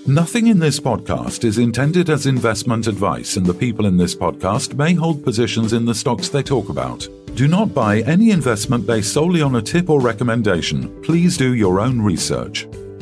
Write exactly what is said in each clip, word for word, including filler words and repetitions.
Nothing in this podcast is intended as investment advice, and the people in this podcast may hold positions in the stocks they talk about. Do not buy any investment based solely on a tip or recommendation. Please do your own research.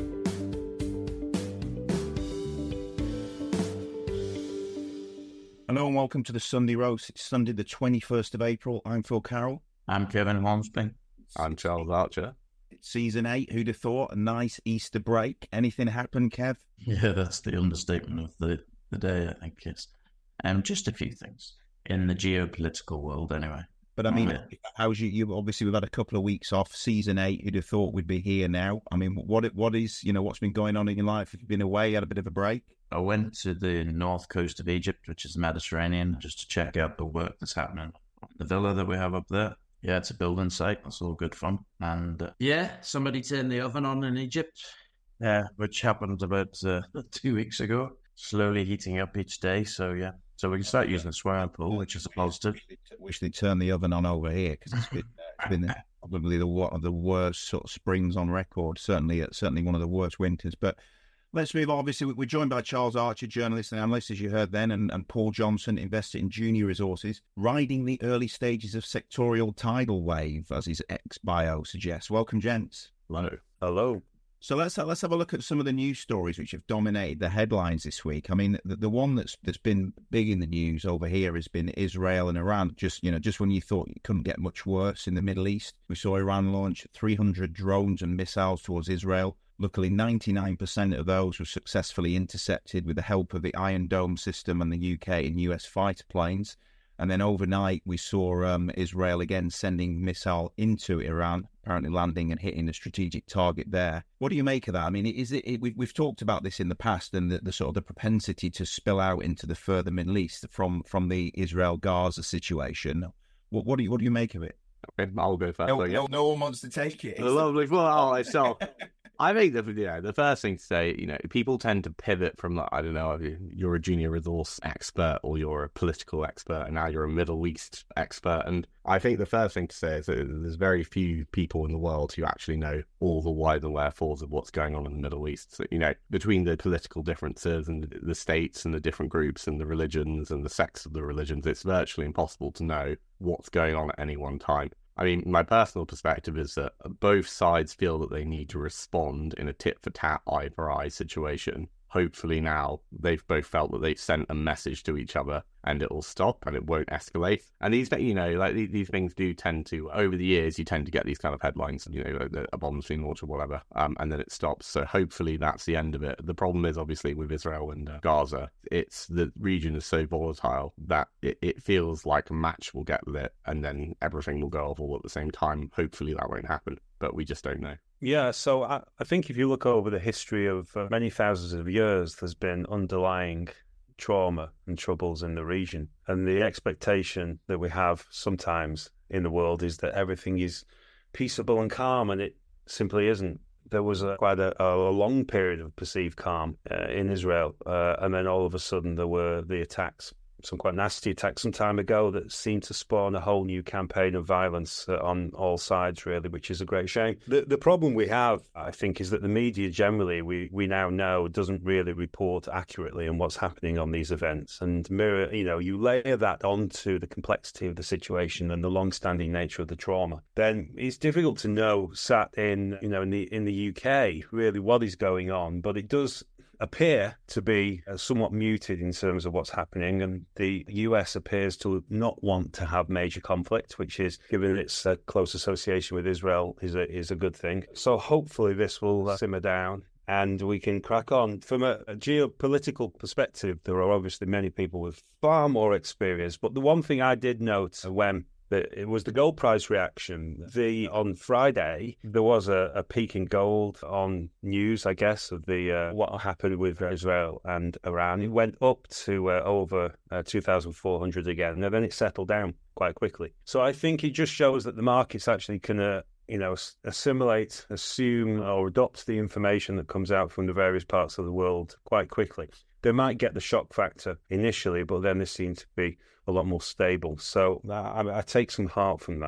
Hello and welcome to the Sunday Roast. It's Sunday the twenty-first of April. I'm Phil Carroll. I'm Kevin Hornsby. I'm Charles Archer. It's season eight. Who'd have thought? A nice Easter break. Anything happen, Kev? Yeah, that's the understatement of the, the day, I think. Yes. Um, just a few things in the geopolitical world, anyway. But I mean, Oh, yeah. how's you? You obviously we've had a couple of weeks off. Season eight. Who'd have thought we'd be here now? I mean, what what is you know what's been going on in your life? Have you been away? Had a bit of a break? I went to the north coast of Egypt, which is the Mediterranean, just to check out the work that's happening on the villa that we have up there. Yeah, it's a building site. That's all good fun. And uh, yeah, somebody turned the oven on in Egypt, uh, which happened about uh, two weeks ago. Slowly heating up each day. So yeah, so we can start using the swimming pool, which is a positive. Wish they'd turn the oven on over here because it's been, it's been probably the one of the worst sort of springs on record. Certainly, certainly one of the worst winters. But let's move on. Obviously, we're joined by Charles Archer, journalist and analyst, as you heard then, and, and Paul Johnson, investor in Junior Resources, riding the early stages of sectorial tidal wave, as his ex-bio suggests. Welcome, gents. Hello. Hello. So let's let's have a look at some of the news stories which have dominated the headlines this week. I mean, the, the one that's that's been big in the news over here has been Israel and Iran. Just you know, just when you thought it couldn't get much worse in the Middle East, we saw Iran launch three hundred drones and missiles towards Israel. Luckily, ninety-nine percent of those were successfully intercepted with the help of the Iron Dome system and the U K and U S fighter planes. And then overnight, we saw um, Israel again sending missile into Iran, apparently landing and hitting a strategic target there. What do you make of that? I mean, is it, it we, we've talked about this in the past, and the, the sort of the propensity to spill out into the further Middle East from from the Israel-Gaza situation. What, what do you what do you make of it? Okay, I'll go first. No, so, yeah. no, no one wants to take it. Lovely. Well, so I think that, you know, the first thing to say, you know, people tend to pivot from, like, I don't know, you're a junior resource expert or you're a political expert and now you're a Middle East expert. And I think the first thing to say is that there's very few people in the world who actually know all the whys and wherefores of what's going on in the Middle East. So, you know, between the political differences and the states and the different groups and the religions and the sects of the religions, it's virtually impossible to know what's going on at any one time. I mean, my personal perspective is that both sides feel that they need to respond in a tit-for-tat, eye-for-eye situation. Hopefully now they've both felt that they've sent a message to each other and it will stop and it won't escalate. And these, you know, like these, these things do tend to, over the years, you tend to get these kind of headlines, you know, like a bomb's been launched or whatever, um, and then it stops. So hopefully that's the end of it. The problem is obviously with Israel and uh, Gaza, it's the region is so volatile that it, it feels like a match will get lit and then everything will go off all at the same time. Hopefully that won't happen, but we just don't know. Yeah, so I, I think if you look over the history of uh, many thousands of years, there's been underlying trauma and troubles in the region. And the expectation that we have sometimes in the world is that everything is peaceable and calm, and it simply isn't. There was a, quite a, a long period of perceived calm uh, in Israel, uh, and then all of a sudden there were the attacks. Some quite nasty attacks some time ago that seemed to spawn a whole new campaign of violence uh, on all sides, really, which is a great shame. The the problem we have, I think, is that the media generally, we, we now know, doesn't really report accurately on what's happening on these events. And mirror, you know, you layer that onto the complexity of the situation and the long-standing nature of the trauma, then it's difficult to know, sat in, you know, in the in the U K, really what is going on. But it does appear to be uh, somewhat muted in terms of what's happening, and the U S appears to not want to have major conflict, which is, given its uh, close association with Israel, is a is a good thing. So hopefully this will uh, simmer down and we can crack on. From a, a geopolitical perspective, there are obviously many people with far more experience, but the one thing I did note when The, it was the gold price reaction. The on Friday there was a, a peak in gold on news, I guess, of the uh, what happened with Israel and Iran. It went up to uh, over uh, two thousand four hundred again, and then it settled down quite quickly. So I think it just shows that the markets actually can, uh, you know, assimilate, assume, or adopt the information that comes out from the various parts of the world quite quickly. They might get the shock factor initially, but then they seem to be a lot more stable. So I, I take some heart from that.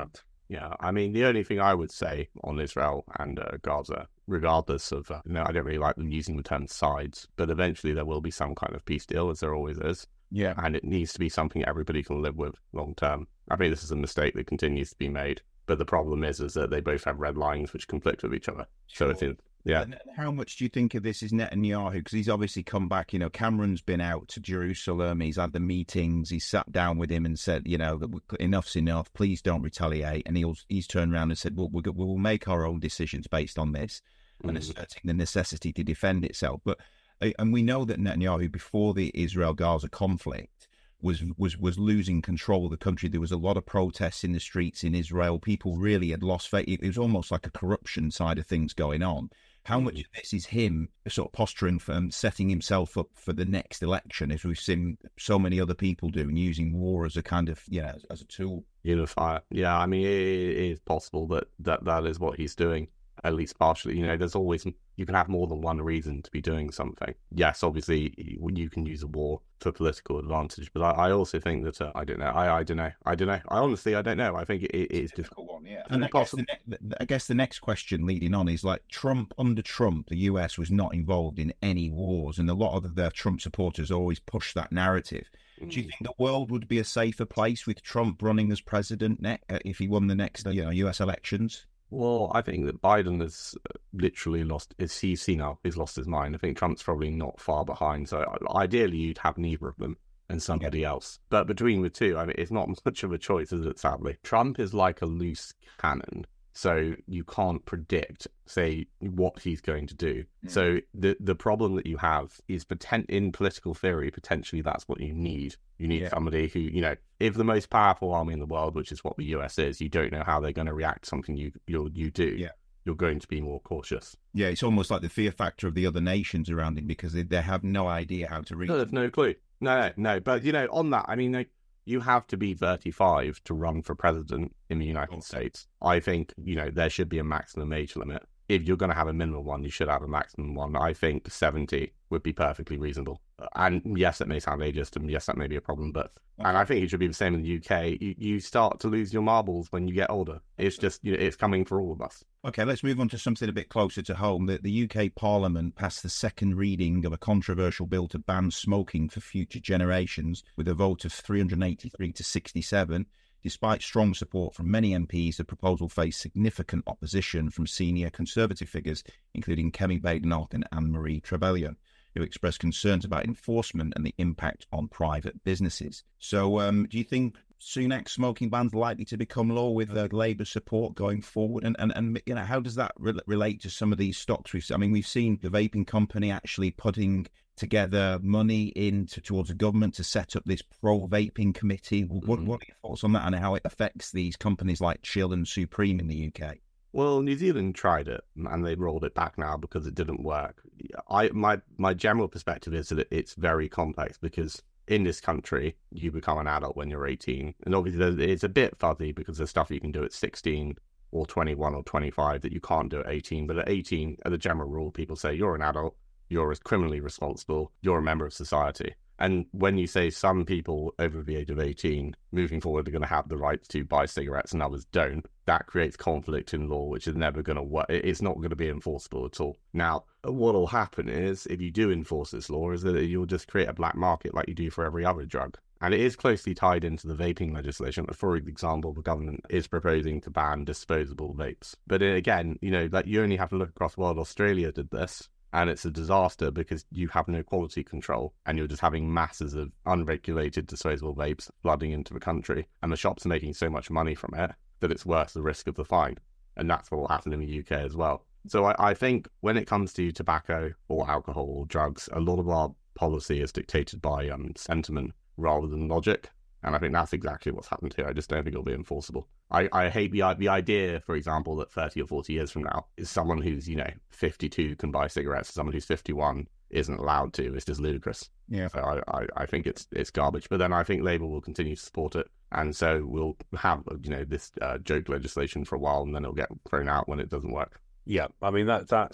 Yeah, I mean, the only thing I would say on Israel and uh, Gaza, regardless of, uh, you know, I don't really like them using the term sides, but eventually there will be some kind of peace deal, as there always is. Yeah. And it needs to be something everybody can live with long term. I think this is a mistake that continues to be made. But the problem is, is that they both have red lines which conflict with each other. Sure. So it's, yeah. And how much do you think of this is Netanyahu? Because he's obviously come back. You know, Cameron's been out to Jerusalem. He's had the meetings. He's sat down with him and said, you know, enough's enough. Please don't retaliate. And he's he's turned around and said, well, we will make our own decisions based on this, mm. and asserting the necessity to defend itself. But and we know that Netanyahu, before the Israel-Gaza conflict, was was was losing control of the country. There was a lot of protests in the streets in Israel. People really had lost faith. It was almost like a corruption side of things going on. How much of this is him sort of posturing for and setting himself up for the next election, as we've seen so many other people do, and using war as a kind of, you know, as, as a tool? Unifier. Yeah, I mean, it, it is possible that, that that is what he's doing, at least partially. You know, there's always, you can have more than one reason to be doing something. Yes, obviously, you can use a war for political advantage, but I, I also think that, uh, I don't know, I, I don't know, I don't know, I honestly, I don't know, I think it, it is difficult. One, yeah. And I guess, the ne- I guess the next question leading on is, like, Trump, under Trump, the U S was not involved in any wars, and a lot of the Trump supporters always push that narrative. Mm. Do you think the world would be a safer place with Trump running as president ne- if he won the next, you know, U S elections? Well, I think that Biden has literally lost, is he's seen now, he's lost his mind. I think Trump's probably not far behind. So ideally, you'd have neither of them and somebody yeah. else. But between the two, I mean, it's not much of a choice, is it, sadly? Trump is like a loose cannon. So you can't predict, say, what he's going to do. Mm. So the the problem that you have is, potent, in political theory, potentially that's what you need. You need yeah. somebody who, you know, if the most powerful army in the world, which is what the U S is, you don't know how they're going to react to something you you you do. Yeah. You're going to be more cautious. Yeah, it's almost like the fear factor of the other nations around him, because they, they have no idea how to read. No, there's no clue. No, no, no. But, you know, on that, I mean, like, you have to be thirty-five to run for president in the United oh. States. I think, you know, there should be a maximum age limit. If you're going to have a minimum one, you should have a maximum one. I think seventy would be perfectly reasonable. And yes, it may sound ageist, and yes, that may be a problem, but, and I think it should be the same in the U K. You, you start to lose your marbles when you get older. It's just, you know, it's coming for all of us. Okay, let's move on to something a bit closer to home. The, the U K Parliament passed the second reading of a controversial bill to ban smoking for future generations, with a vote of three hundred eighty-three to sixty-seven. Despite strong support from many M Ps, the proposal faced significant opposition from senior Conservative figures, including Kemi Badenoch and Anne-Marie Trevelyan, who expressed concerns about enforcement and the impact on private businesses. So um, do you think Sunak's smoking ban's likely to become law with uh, Labour support going forward? And, and, and you know, how does that re- relate to some of these stocks? We've, I mean, we've seen the vaping company actually putting together money into towards the government to set up this pro-vaping committee. What, mm-hmm. what are your thoughts on that, and how it affects these companies like Chill and Supreme in the U K? Well, New Zealand tried it, and they rolled it back now because it didn't work. I my my general perspective is that it's very complex, because in this country, you become an adult when you're eighteen. And obviously, it's a bit fuzzy because there's stuff you can do at sixteen or twenty-one or twenty-five that you can't do at eighteen. But at eighteen, as a general rule, people say you're an adult, you're criminally responsible, you're a member of society. And when you say some people over the age of eighteen moving forward are going to have the right to buy cigarettes and others don't, that creates conflict in law, which is never going to work. It's not going to be enforceable at all. Now, what will happen is, if you do enforce this law, is that you'll just create a black market like you do for every other drug. And it is closely tied into the vaping legislation. For example, the government is proposing to ban disposable vapes. But again, you know, like, you only have to look across the world. Australia did this. And it's a disaster because you have no quality control, and you're just having masses of unregulated disposable vapes flooding into the country. And the shops are making so much money from it that it's worth the risk of the fine. And that's what will happen in the U K as well. So I, I think when it comes to tobacco or alcohol or drugs, a lot of our policy is dictated by um, sentiment rather than logic. And I think that's exactly what's happened here. I just don't think it'll be enforceable. I, I hate the the idea, for example, that thirty or forty years from now, is someone who's, you know, fifty-two can buy cigarettes, someone who's fifty-one isn't allowed to. It's just ludicrous. Yeah. So I, I, I think it's it's garbage. But then I think Labour will continue to support it. And so we'll have, you know, this uh, joke legislation for a while, and then it'll get thrown out when it doesn't work. Yeah, I mean, that that's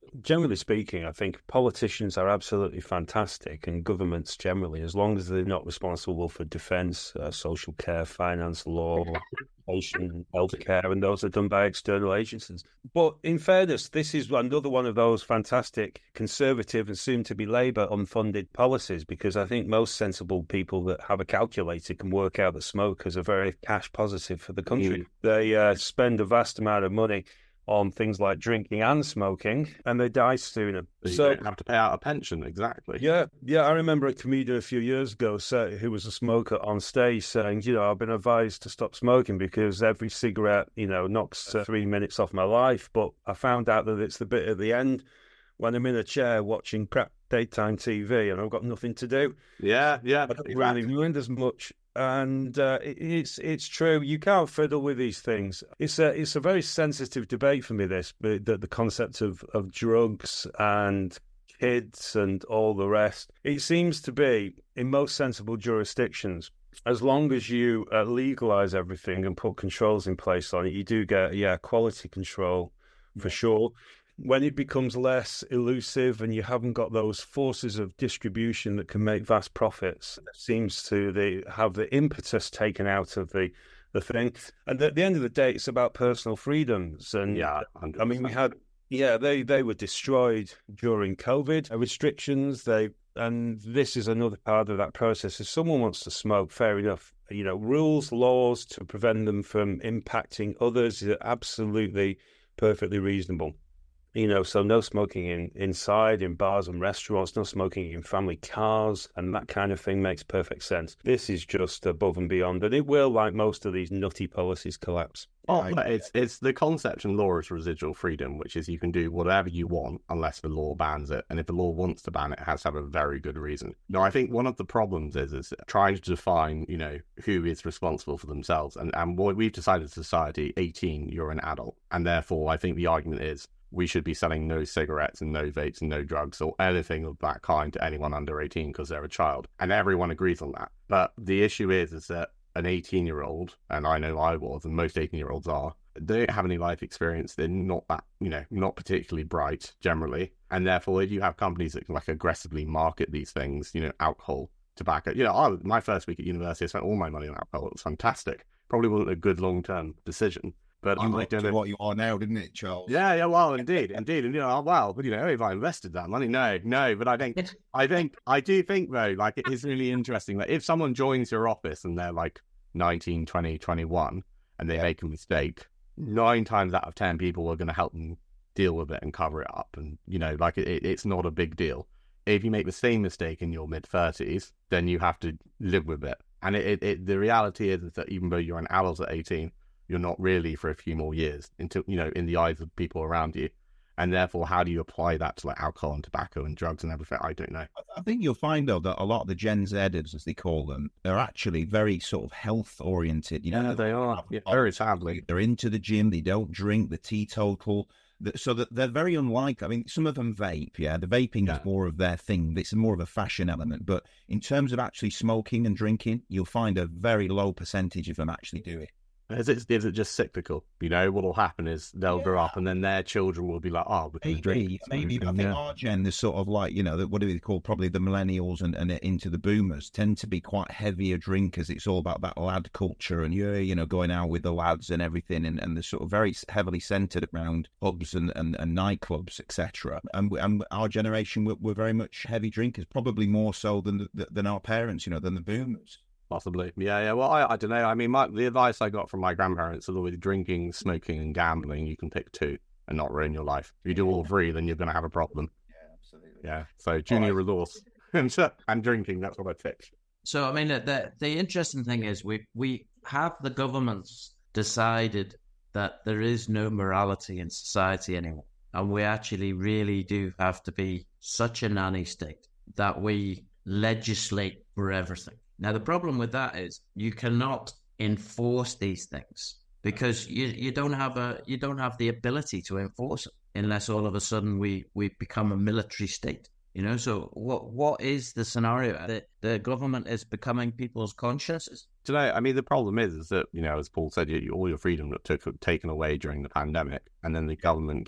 Generally speaking, I think politicians are absolutely fantastic, and governments generally, as long as they're not responsible for defence, uh, social care, finance, law, education, healthcare, and those are done by external agencies. But in fairness, this is another one of those fantastic Conservative and soon-to-be Labour unfunded policies, because I think most sensible people that have a calculator can work out that smokers are very cash positive for the country. Mm. They uh, spend a vast amount of money on things like drinking and smoking, and they die sooner. So you so don't have to pay out a pension, exactly. Yeah, yeah. I remember a comedian a few years ago say, who was a smoker on stage saying, you know, I've been advised to stop smoking because every cigarette, you know, knocks uh, three minutes off my life. But I found out that it's the bit at the end when I'm in a chair watching crap daytime T V and I've got nothing to do. Yeah, yeah. I don't really mind as much. And uh, it, it's it's true. You can't fiddle with these things. It's a it's a very sensitive debate for me. This the the concept of, of drugs and kids and all the rest. It seems to be in most sensible jurisdictions, as long as you uh, legalise everything and put controls in place on it, you do get yeah quality control for yeah. sure. When it becomes less elusive and you haven't got those forces of distribution that can make vast profits, it seems to the, have the impetus taken out of the, the thing. And at the end of the day, it's about personal freedoms. And yeah, one hundred percent. I mean, we had, yeah, they, they were destroyed during COVID restrictions. They, and this is another part of that process. If someone wants to smoke, fair enough. You know, rules, laws to prevent them from impacting others is absolutely perfectly reasonable. You know, so no smoking in inside, in bars and restaurants, no smoking in family cars, and that kind of thing makes perfect sense. This is just above and beyond, and it will, like most of these nutty policies, collapse. Oh, it's it's the concept in law is residual freedom, which is you can do whatever you want unless the law bans it, and if the law wants to ban it, it has to have a very good reason. No, I think one of the problems is is trying to define, you know, who is responsible for themselves, and and what we've decided as a society, eighteen, you're an adult, and therefore I think the argument is we should be selling no cigarettes and no vapes and no drugs or anything of that kind to anyone under eighteen because they're a child. And everyone agrees on that. But the issue is, is that an eighteen-year-old, and I know I was, and most eighteen-year-olds are, they don't have any life experience. They're not that, you know, not particularly bright generally. And therefore, if you have companies that can like aggressively market these things, you know, alcohol, tobacco, you know, I, my first week at university, I spent all my money on alcohol. It was fantastic. Probably wasn't a good long-term decision. But you looked at what you are now, didn't it, Charles? Yeah, yeah, well, indeed, indeed, and you know, well, but you know, if I invested that money, no, no, but I think, I think, I do think though, like it is really interesting that if someone joins your office and they're like nineteen, twenty, twenty-one, and they yeah. make a mistake, nine times out of ten people are going to help them deal with it and cover it up, and you know, like it, it's not a big deal. If you make the same mistake in your mid thirties, then you have to live with it, and it, it, it the reality is, is that even though you're an adult at eighteen. You're not really for a few more years until, you know, in the eyes of people around you. And therefore, how do you apply that to like alcohol and tobacco and drugs and everything? I don't know. I think you'll find, though, that a lot of the Gen Zers, as they call them, are actually very sort of health oriented. You know, yeah, they are. Yeah, very sadly. They're into the gym. They don't drink. They're teetotal. So that they're very unlike, I mean, some of them vape, yeah. The vaping yeah. is more of their thing. It's more of a fashion element. But in terms of actually smoking and drinking, you'll find a very low percentage of them actually do it. Is it, is it just cyclical? You know, what will happen is they'll yeah. grow up and then their children will be like, oh, we're going to drink. Maybe, but I think yeah. our gen, is sort of like, you know, what do we call probably the millennials and, and into the boomers tend to be quite heavier drinkers. It's all about that lad culture and, you're, you know, going out with the lads and everything. And, and they're sort of very heavily centered around pubs and, and, and nightclubs, et cetera. And, and our generation, we're, we're very much heavy drinkers, probably more so than, the, than our parents, you know, than the boomers. Possibly. Yeah, yeah. Well, I, I don't know. I mean, my, the advice I got from my grandparents is with drinking, smoking, and gambling, you can pick two and not ruin your life. If you do all three, then you're going to have a problem. Yeah, absolutely. Yeah. So junior right. resource and, and drinking, that's what I picked. So, I mean, the the interesting thing is we, we have the governments decided that there is no morality in society anymore. And we actually really do have to be such a nanny state that we legislate for everything. Now, the problem with that is you cannot enforce these things because you, you don't have a you don't have the ability to enforce it unless all of a sudden we, we become a military state. You know, so what what is the scenario? The, the government is becoming people's consciences. Today, I mean, the problem is, is that, you know, as Paul said, you, all your freedom took taken away during the pandemic, and then the government gave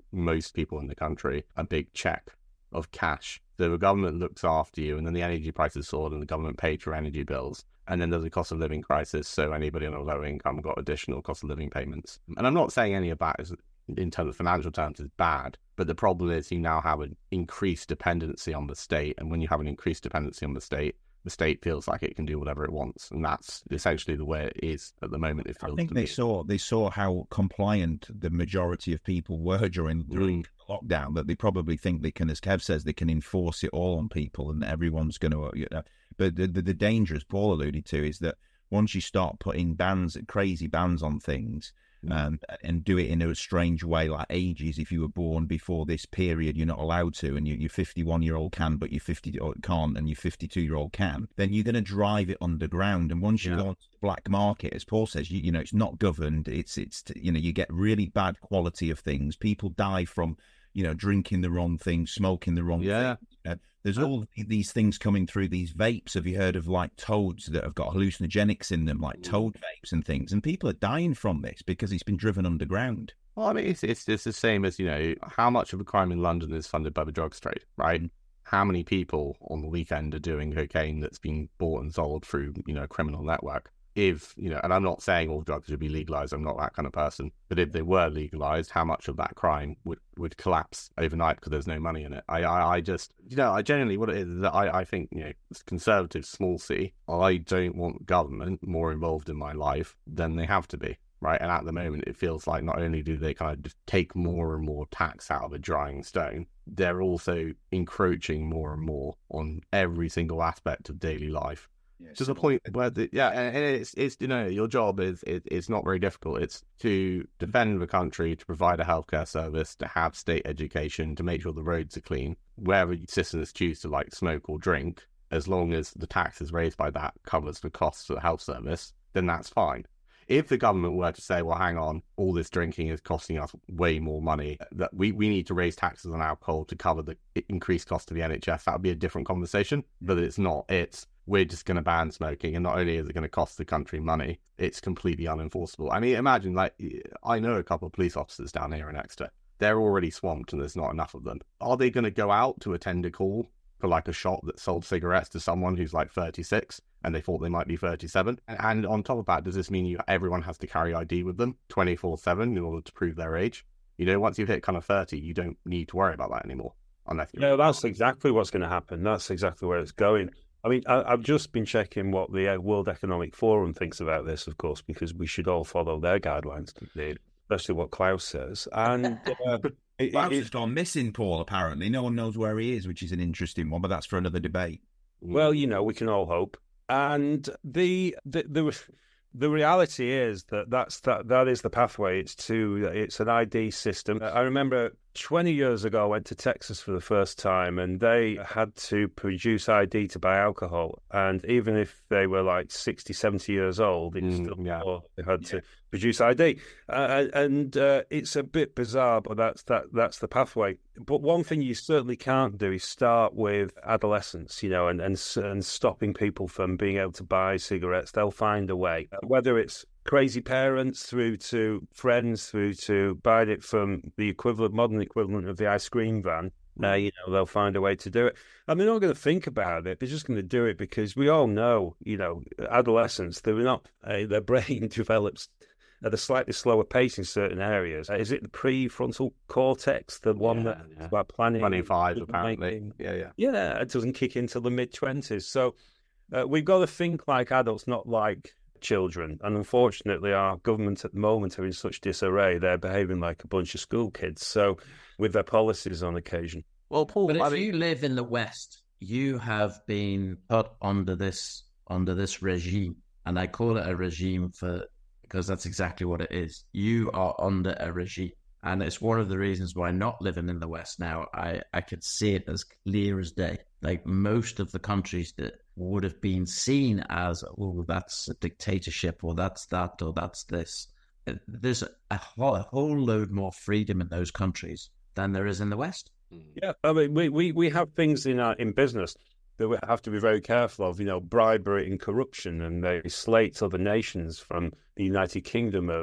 most people in the country a big check of cash. So the government looks after you, and then the energy prices soared and the government paid for energy bills. And then there's a cost of living crisis, so anybody on a low income got additional cost of living payments. And I'm not saying any of that is, in terms of financial terms, is bad, but the problem is you now have an increased dependency on the state, and when you have an increased dependency on the state, the state feels like it can do whatever it wants, and that's essentially the way it is at the moment. It feels I think to they me. saw they saw how compliant the majority of people were during during Mm. lockdown, that they probably think they can, as Kev says, they can enforce it all on people, and everyone's going to. You know, but the, the the danger, as Paul alluded to, is that once you start putting bans, crazy bans on things. Um, and do it in a strange way, like ages. If you were born before this period, you're not allowed to, and you, your fifty-one-year-old can, but your fifty can't, and your fifty-two-year-old can. Then you're going to drive it underground, and once you Yeah. go onto the black market, as Paul says, you, you know it's not governed. It's it's you know you get really bad quality of things. People die from you know drinking the wrong thing, smoking the wrong Yeah. thing. Uh, there's all these things coming through these vapes. Have you heard of like toads that have got hallucinogenics in them, like toad vapes and things? And people are dying from this because it's been driven underground. Well, I mean, it's, it's it's the same as, you know, how much of a crime in London is funded by the drugs trade, right? Mm. How many people on the weekend are doing cocaine that's being bought and sold through, you know, a criminal network? If, you know, and I'm not saying all drugs should be legalized, I'm not that kind of person, but if they were legalized, how much of that crime would, would collapse overnight because there's no money in it? I, I, I just, you know, I genuinely, what it is, is that I, I think, you know, conservative, small c, I don't want government more involved in my life than they have to be, right? And at the moment, it feels like not only do they kind of just take more and more tax out of a drying stone, they're also encroaching more and more on every single aspect of daily life. To the point where, the, yeah, and it's, it's, you know, your job is, it, it's not very difficult. It's to defend the country, to provide a healthcare service, to have state education, to make sure the roads are clean. Wherever citizens choose to like smoke or drink, as long as the taxes raised by that covers the costs for the health service, then that's fine. If the government were to say, well, hang on, all this drinking is costing us way more money, that we, we need to raise taxes on alcohol to cover the increased cost of the N H S, that would be a different conversation. But it's not. It's, we're just going to ban smoking, and not only is it going to cost the country money, it's completely unenforceable. I mean, imagine, like, I know a couple of police officers down here in Exeter. They're already swamped and there's not enough of them. Are they going to go out to attend a call for like a shop that sold cigarettes to someone who's like thirty-six and they thought they might be thirty-seven? And, and on top of that, does this mean you everyone has to carry I D with them twenty-four seven in order to prove their age? You know, once you've hit kind of thirty, you don't need to worry about that anymore. Unless you're... No, that's exactly what's going to happen. That's exactly where it's going. I mean, I, I've just been checking what the World Economic Forum thinks about this, of course, because we should all follow their guidelines, especially what Klaus says. And uh, it, Klaus it, has gone missing, Paul, apparently. No one knows where he is, which is an interesting one, but that's for another debate. Well, you know, we can all hope. And the the the, the reality is that that's that that is the pathway. It's to it's an I D system. I remember twenty years ago, I went to Texas for the first time, and they had to produce I D to buy alcohol. And even if they were like sixty, seventy years old, it's Mm, still yeah. they had Yeah. to produce I D. Uh, and uh, it's a bit bizarre, but that's that that's the pathway. But one thing you certainly can't do is start with adolescents, you know, and and, and stopping people from being able to buy cigarettes. They'll find a way, whether it's crazy parents through to friends through to buying it from the equivalent, modern equivalent of the ice cream van. Uh, you know, they'll find a way to do it. And they're not going to think about it. They're just going to do it because we all know, you know, adolescents, they're not, uh, their brain develops at a slightly slower pace in certain areas. Uh, is it the prefrontal cortex, the one Yeah, that's yeah. about planning? twenty-five, decision apparently. making? Yeah, yeah. Yeah, it doesn't kick into the mid-twenties. So uh, we've got to think like adults, not like children. And unfortunately, our government at the moment are in such disarray. They're behaving like a bunch of school kids. So with their policies on occasion. Well, Paul, But if I mean, you live in the West, you have been put under this under this regime, and I call it a regime for because that's exactly what it is. You are under a regime, and it's one of the reasons why not living in the West now, I I could see it as clear as day. Like most of the countries that would have been seen as, oh, that's a dictatorship, or that's that, or that's this. There's a whole, a whole load more freedom in those countries than there is in the West. Yeah, I mean, we, we, we have things in our, in business that we have to be very careful of, you know, bribery and corruption, and they slate other nations from the United Kingdom of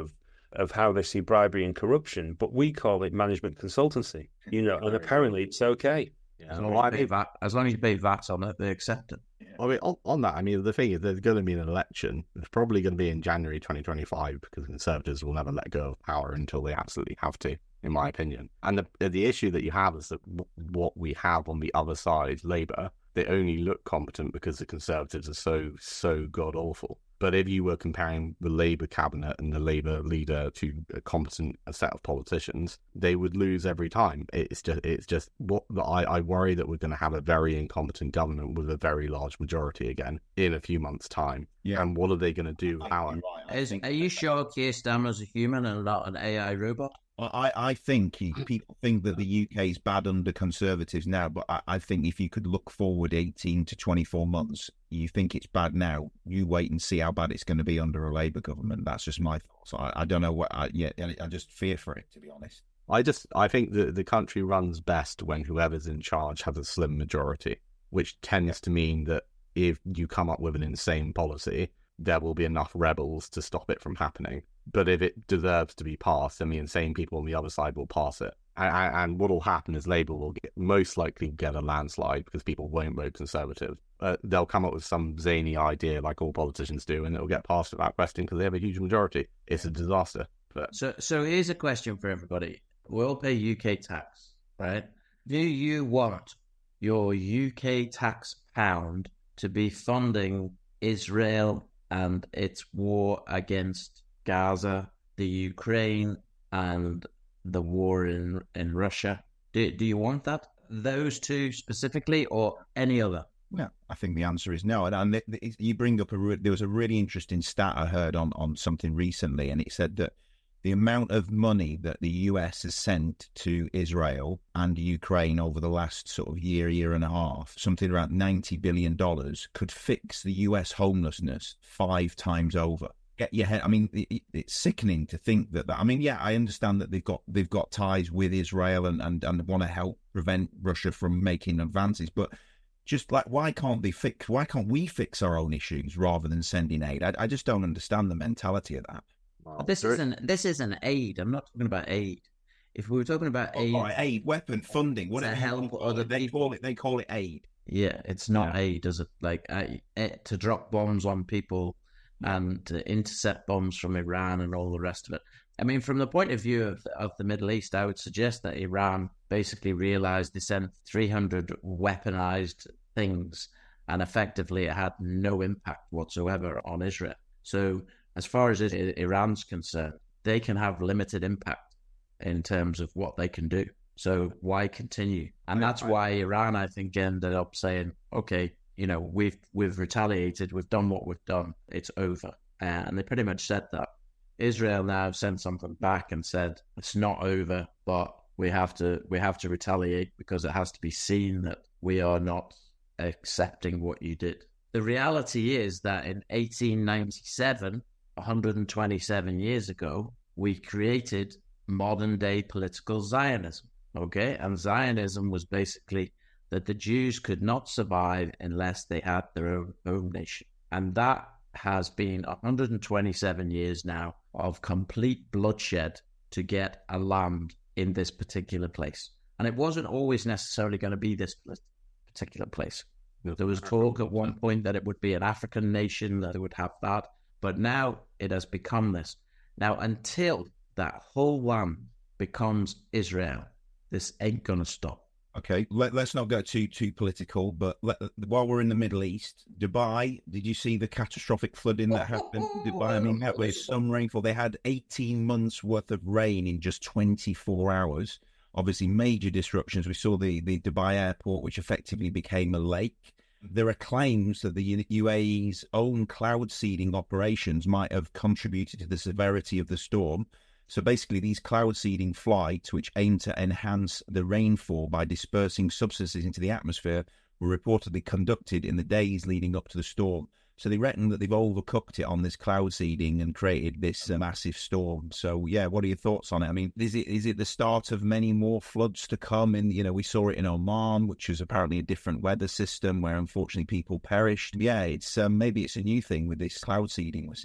of how they see bribery and corruption, but we call it management consultancy, you know, and apparently it's okay. Yeah, as, long as, you pay VAT, as long as you pay V A T on it, they accept it. I mean, on, on that, I mean, the thing is, there's going to be an election. It's probably going to be in January twenty twenty-five because Conservatives will never let go of power until they absolutely have to, in my opinion. And the the issue that you have is that w- what we have on the other side, Labour, they only look competent because the Conservatives are so, so god-awful. But if you were comparing the Labour cabinet and the Labour leader to a competent set of politicians, they would lose every time. It's just, it's just what I, I worry that we're going to have a very incompetent government with a very large majority again in a few months' time. Yeah. And what are they going to do? How? Right. Is, are you sure Keir Starmer's a human and not an A I robot? I, I think he, people think that the U K is bad under Conservatives now, but I, I think if you could look forward eighteen to twenty-four months, you think it's bad now, you wait and see how bad it's going to be under a Labour government. That's just my thoughts. I, I don't know what, I, yeah, I just fear for it, to be honest. I just, I think that the country runs best when whoever's in charge has a slim majority, which tends to mean that if you come up with an insane policy, there will be enough rebels to stop it from happening. But if it deserves to be passed, then the insane people on the other side will pass it. And, and what will happen is Labour will get, most likely get a landslide because people won't vote Conservative. Uh, they'll come up with some zany idea like all politicians do, and it'll get passed without question because they have a huge majority. It's a disaster. But... So, so here's a question for everybody. We all pay U K tax, right? Do you want your U K tax pound to be funding Israel and its war against Gaza, the Ukraine, and the war in, in Russia? Do, do you want that? Those two specifically, or any other? Yeah, I think the answer is no. And, and the, the, you bring up a re- there was a really interesting stat I heard on, on something recently, and it said that the amount of money that the U S has sent to Israel and Ukraine over the last sort of year, year and a half, something around ninety billion dollars, could fix the U S homelessness five times over. Get your head. I mean, it, it's sickening to think that, that. I mean, yeah, I understand that they've got they've got ties with Israel and, and, and want to help prevent Russia from making advances, but just like, why can't they fix? Why can't we fix our own issues rather than sending aid? I, I just don't understand the mentality of that. Wow. This isn't this isn't aid. I'm not talking about aid. If we were talking about aid, oh, aid, weapon funding, what help other they people. call it? They call it aid. Yeah, it's not yeah. aid, is it? Like uh, to drop bombs on people and to intercept bombs from Iran and all the rest of it. I mean, from the point of view of of the Middle East, I would suggest that Iran basically realized they sent three hundred weaponized things, and effectively it had no impact whatsoever on Israel. So as far as Iran's concerned, they can have limited impact in terms of what they can do. So why continue? And that's why Iran, I think, ended up saying, okay, you know, we've we've retaliated, we've done what we've done, it's over. Uh, and they pretty much said that. Israel now sent something back and said, it's not over, but we have to we have to retaliate because it has to be seen that we are not accepting what you did. The reality is that in eighteen ninety-seven, one hundred twenty-seven years ago, we created modern day political Zionism. Okay, and Zionism was basically that the Jews could not survive unless they had their own home nation. And that has been one hundred twenty-seven years now of complete bloodshed to get a land in this particular place. And it wasn't always necessarily going to be this particular place. There was talk at one point that it would be an African nation, that it would have that. But now it has become this. Now, until that whole land becomes Israel, this ain't going to stop. Okay, Let, let's not go too too political, but let, while we're in the Middle East, Dubai, did you see the catastrophic flooding that happened in Dubai? I mean, that was some rainfall. They had eighteen months worth of rain in just twenty-four hours. Obviously, major disruptions. We saw the, the Dubai airport, which effectively became a lake. There are claims that the U A E's own cloud seeding operations might have contributed to the severity of the storm. So basically, these cloud seeding flights, which aim to enhance the rainfall by dispersing substances into the atmosphere, were reportedly conducted in the days leading up to the storm. So they reckon that they've overcooked it on this cloud seeding and created this uh, massive storm. So, yeah, what are your thoughts on it? I mean, is it is it the start of many more floods to come? And, you know, we saw it in Oman, which was apparently a different weather system where, unfortunately, people perished. Yeah, it's um, maybe it's a new thing with this cloud seeding we're seeing.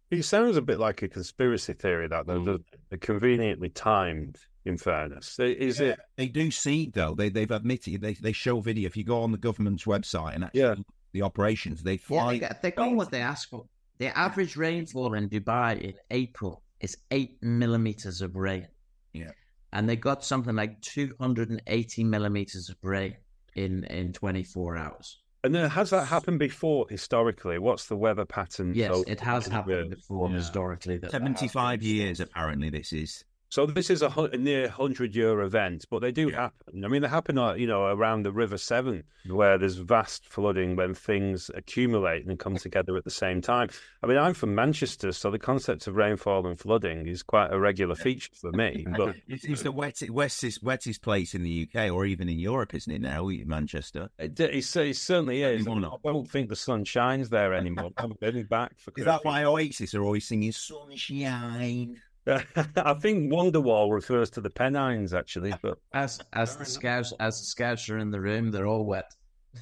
It sounds a bit like a conspiracy theory, that though. Mm. They're conveniently timed, in fairness. Is yeah. it? They do seed, though. They, they've admitted, they, they show video. If you go on the government's website and actually Yeah. look at the operations, they Yeah, fly. they, got- they got what they ask for. The average rainfall in Dubai in April is eight millimeters of rain. Yeah. And they got something like two hundred eighty millimeters of rain in, in twenty-four hours. And then has that happened before historically? What's the weather pattern? Yes, so- it has happened before Yeah. historically. That seventy-five years, apparently, this is. So this is a, hu- a near hundred-year event, but they do Yeah. happen. I mean, they happen, uh, you know, around the River Severn, where there's vast flooding when things accumulate and come together at the same time. I mean, I'm from Manchester, so the concept of rainfall and flooding is quite a regular feature for me. But It's, it's the wettest, wettest, wettest place in the U K or even in Europe, isn't it now, Manchester? it, it, it certainly is. I Anymore. don't think the sun shines there anymore. I'm getting back for Is that Christmas. why Oasis are always singing Sunshine? I think Wonderwall refers to the Pennines, actually, but As as the scouts as the scouts are in the room, they're all wet.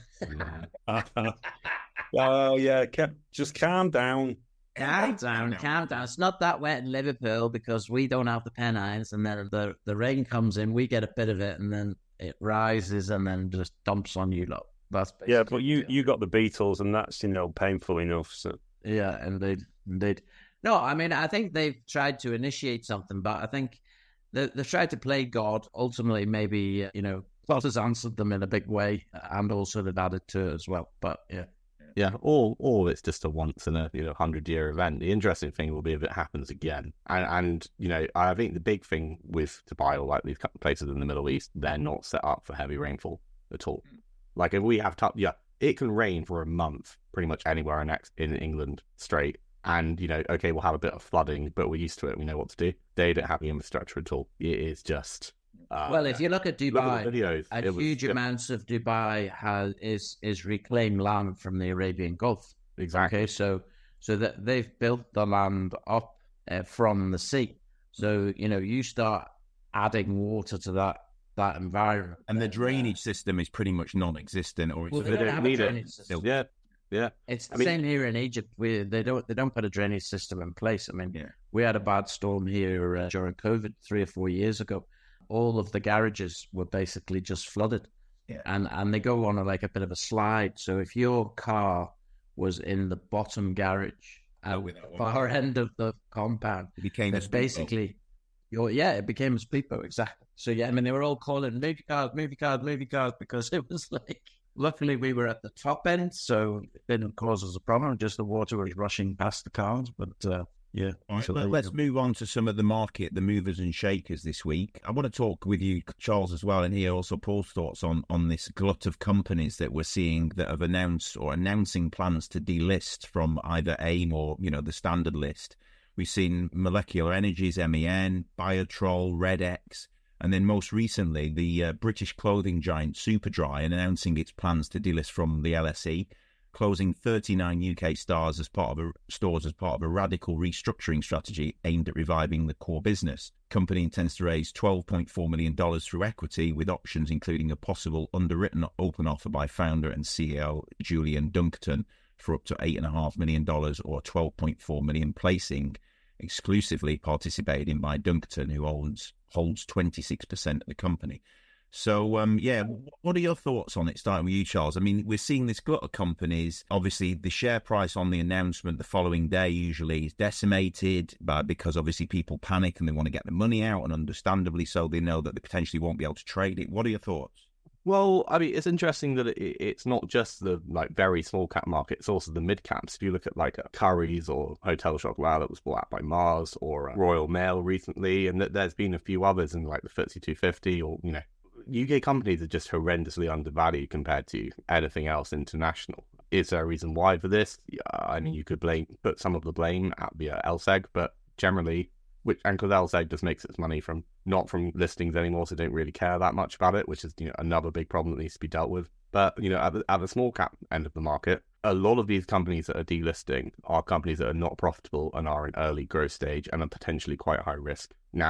oh yeah, ca- just calm down. Calm down, calm down. It's not that wet in Liverpool because we don't have the Pennines, and then the the rain comes in, we get a bit of it, and then it rises and then just dumps on you lot. That's basically Yeah, but you it. you got the Beatles, and that's, you know, painful enough. So Yeah, indeed, indeed. No, I mean, I think they've tried to initiate something, but I think they, they've tried to play God. Ultimately, maybe, uh, you know, God has answered them in a big way, and also they've added to it as well. But yeah, Yeah, all all it's just a once in a you know hundred year event. The interesting thing will be if it happens again, and and you know I think the big thing with Dubai or like these couple places in the Middle East, they're not set up for heavy rainfall at all. Like if we have t- yeah, it can rain for a month pretty much anywhere in ex- in England straight, and you know okay we'll have a bit of flooding, but we're used to it. We know what to do. They don't have the infrastructure at all. It is just. Uh, well, if you look at look Dubai, at the videos, a it was huge just- amounts of Dubai has is is reclaimed land from the Arabian Gulf. exactly. Okay, so so that they've built the land up uh, from the sea. So you know you start adding water to that that environment, And the drainage system is pretty much non-existent, or it's Well, a they They don't don't have a need it. drainage system. Yeah, yeah. It's the I mean- same here in Egypt. We they don't they don't put a drainage system in place. I mean, Yeah. we had a bad storm here uh, during COVID three or four years ago. All of the garages were basically just flooded, Yeah. and and they go on a, like a bit of a slide. So if your car was in the bottom garage at Oh, with that the one. far end of the compound, It became a then basically, your yeah, it became a speedboat exactly. So yeah, I mean they were all calling movie cars, movie cars, movie cars because it was like. Luckily, we were at the top end, so it didn't cause us a problem. Just the water was rushing past the cars, but uh, yeah. All right, So let- there we let's go. move on to some of the market, the movers and shakers this week. I want to talk with you, Charles, as well, and hear also Paul's thoughts on, on this glut of companies that we're seeing that have announced or announcing plans to delist from either AIM or, you know, the standard list. We've seen Molecular Energies, M E N, Biotrol, RedX, and then most recently, the uh, British clothing giant Superdry announcing its plans to delist from the L S E, closing thirty-nine U K stores as part of a stores as part of a radical restructuring strategy aimed at reviving the core business. Company intends to raise twelve point four million dollars through equity, with options including a possible underwritten open offer by founder and C E O Julian Dunkerton for up to eight point five million dollars or twelve point four million dollars, placing exclusively participated in by Dunkerton, who owns holds twenty-six percent of the company. So, um, yeah, what are your thoughts on it, starting with you, Charles? I mean, we're seeing this glut of companies. Obviously, the share price on the announcement the following day usually is decimated but because obviously people panic and they want to get the money out, and understandably so, they know that they potentially won't be able to trade it. What are your thoughts? Well, I mean, it's interesting that it, it's not just the like very small cap market; it's also the mid caps. If you look at like a Currys or Hotel Chocolat that was bought out by Mars, or a Royal Mail recently, and that there's been a few others in like the F T S E two fifty, or you know, U K companies are just horrendously undervalued compared to anything else international. Is there a reason why for this? Yeah, I mean, you could blame put some of the blame at the uh, L S E G, but generally. Which and because L S E G just makes its money from not from listings anymore, so they don't really care that much about it, which is you know another big problem that needs to be dealt with. But you know, at the, at the small cap end of the market, a lot of these companies that are delisting are companies that are not profitable and are in early growth stage and are potentially quite high risk. Now,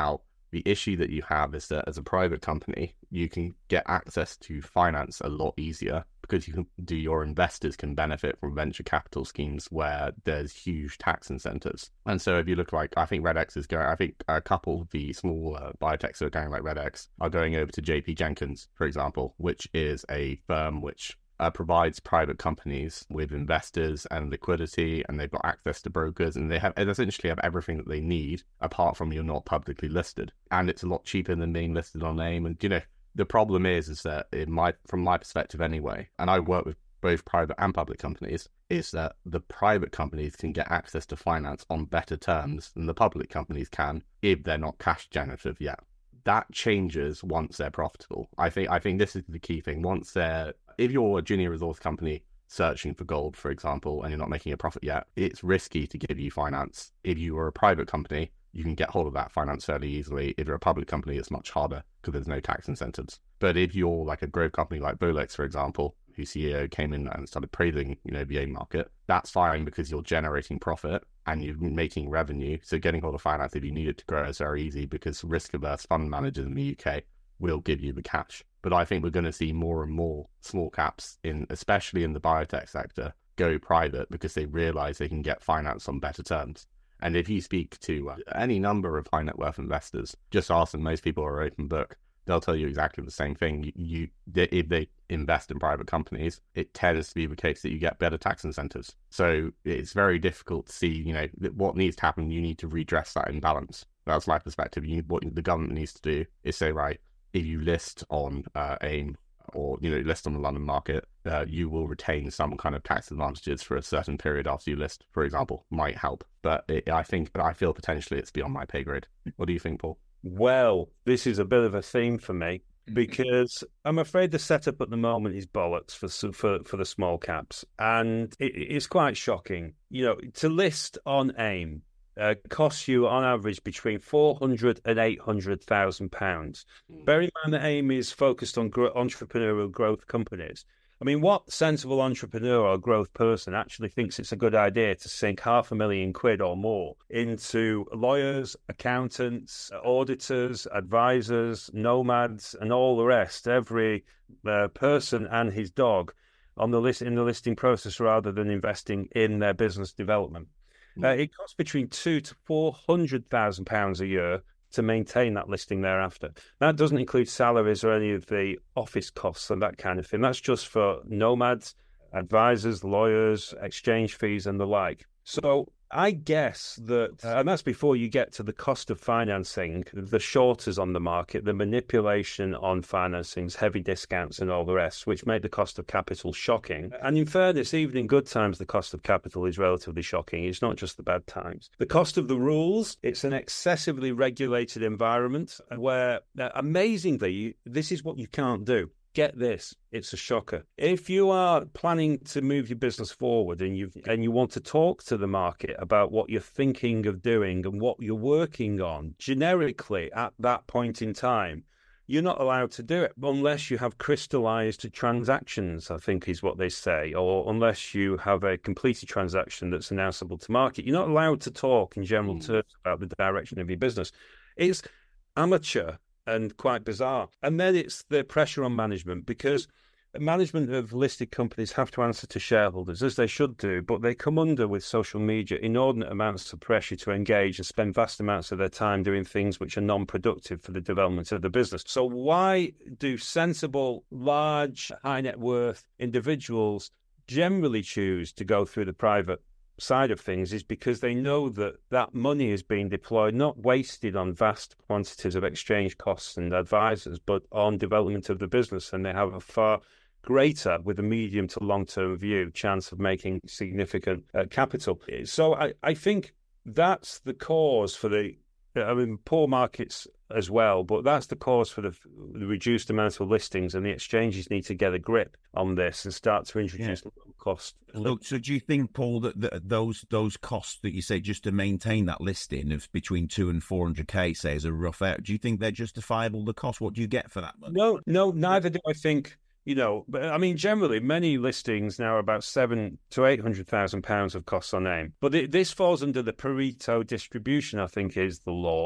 The issue that you have is that as a private company, you can get access to finance a lot easier because you can do your investors can benefit from venture capital schemes where there's huge tax incentives. And so if you look like, I think RedX is going, I think a couple of the small uh, biotechs that are going like RedX are going over to J P Jenkins, for example, which is a firm which Uh, provides private companies with investors and liquidity, and they've got access to brokers, and they have they essentially have everything that they need, apart from you're not publicly listed. And it's a lot cheaper than being listed on AIM. And you know, the problem is, is that in my from my perspective anyway, and I work with both private and public companies, is that the private companies can get access to finance on better terms than the public companies can if they're not cash generative yet. That changes once they're profitable. I think I think this is the key thing. Once they're If you're a junior resource company searching for gold, for example, and you're not making a profit yet, it's risky to give you finance. If you were a private company, you can get hold of that finance fairly easily. If you're a public company, it's much harder because there's no tax incentives. But if you're like a growth company like Bolex, for example, whose C E O came in and started praising, you know, the AIM market, that's fine because you're generating profit and you're making revenue. So getting hold of finance, if you need it to grow, is very easy because risk-averse fund managers in the U K will give you the cash. But I think we're going to see more and more small caps, in especially in the biotech sector, go private because they realize they can get finance on better terms. And if you speak to uh, any number of high net worth investors, just ask them, most people are open book. They'll tell you exactly the same thing. You, you they, if they invest in private companies, it tends to be the case that you get better tax incentives. So it's very difficult to see, you know, what needs to happen. You need to redress that imbalance. That's my perspective. You, what the government needs to do is say, right, if you list on uh, AIM or, you know, list on the London market, uh, you will retain some kind of tax advantages for a certain period after you list, for example, might help. But it, I think, I feel potentially it's beyond my pay grade. What do you think, Paul? Well, this is a bit of a theme for me because I'm afraid the setup at the moment is bollocks for for, for the small caps. And it, it's quite shocking. You know, to list on AIM Uh, costs you on average between four hundred and eight hundred thousand pounds. Bear in mind that AIM is focused on gro- entrepreneurial growth companies. I mean, what sensible entrepreneur or growth person actually thinks it's a good idea to sink half a million quid or more into lawyers, accountants, auditors, advisors, nomads, and all the rest, every uh, person and his dog on the list in the listing process rather than investing in their business development? Uh, it costs between two to four hundred thousand pounds a year to maintain that listing thereafter. That doesn't include salaries or any of the office costs and that kind of thing. That's just for nomads, advisors, lawyers, exchange fees, and the like. So I guess that, uh, and that's before you get to the cost of financing, the shorters on the market, the manipulation on financings, heavy discounts and all the rest, which make the cost of capital shocking. And in fairness, even in good times, the cost of capital is relatively shocking. It's not just the bad times. The cost of the rules, it's an excessively regulated environment where, uh, amazingly, this is what you can't do. Get this, it's a shocker. If you are planning to move your business forward and you and you want to talk to the market about what you're thinking of doing and what you're working on, generically at that point in time, you're not allowed to do it unless you have crystallized transactions, I think is what they say, or unless you have a completed transaction that's announceable to market. You're not allowed to talk in general mm. terms about the direction of your business. It's amateur and quite bizarre. And then it's the pressure on management, because management of listed companies have to answer to shareholders, as they should do, but they come under with social media inordinate amounts of pressure to engage and spend vast amounts of their time doing things which are non-productive for the development of the business. So why do sensible, large, high net worth individuals generally choose to go through the private side of things? Is because they know that that money is being deployed, not wasted on vast quantities of exchange costs and advisors, but on development of the business. And they have a far greater, with a medium to long-term view, chance of making significant uh, capital. So I, I think that's the cause for the, I mean, poor markets as well, but that's the cause for the, the reduced amount of listings, and the exchanges need to get a grip on this and start to introduce yeah. low cost. So, so do you think, Paul, that, that those those costs that you say just to maintain that listing of between two and four hundred k, say, as a rough out, do you think they're justifiable? The cost, what do you get for that money? No, no, neither do I think. You know, but I mean, generally, many listings now are about seven to eight hundred thousand pounds of costs on AIM. But it, this falls under the Pareto distribution, I think, is the law,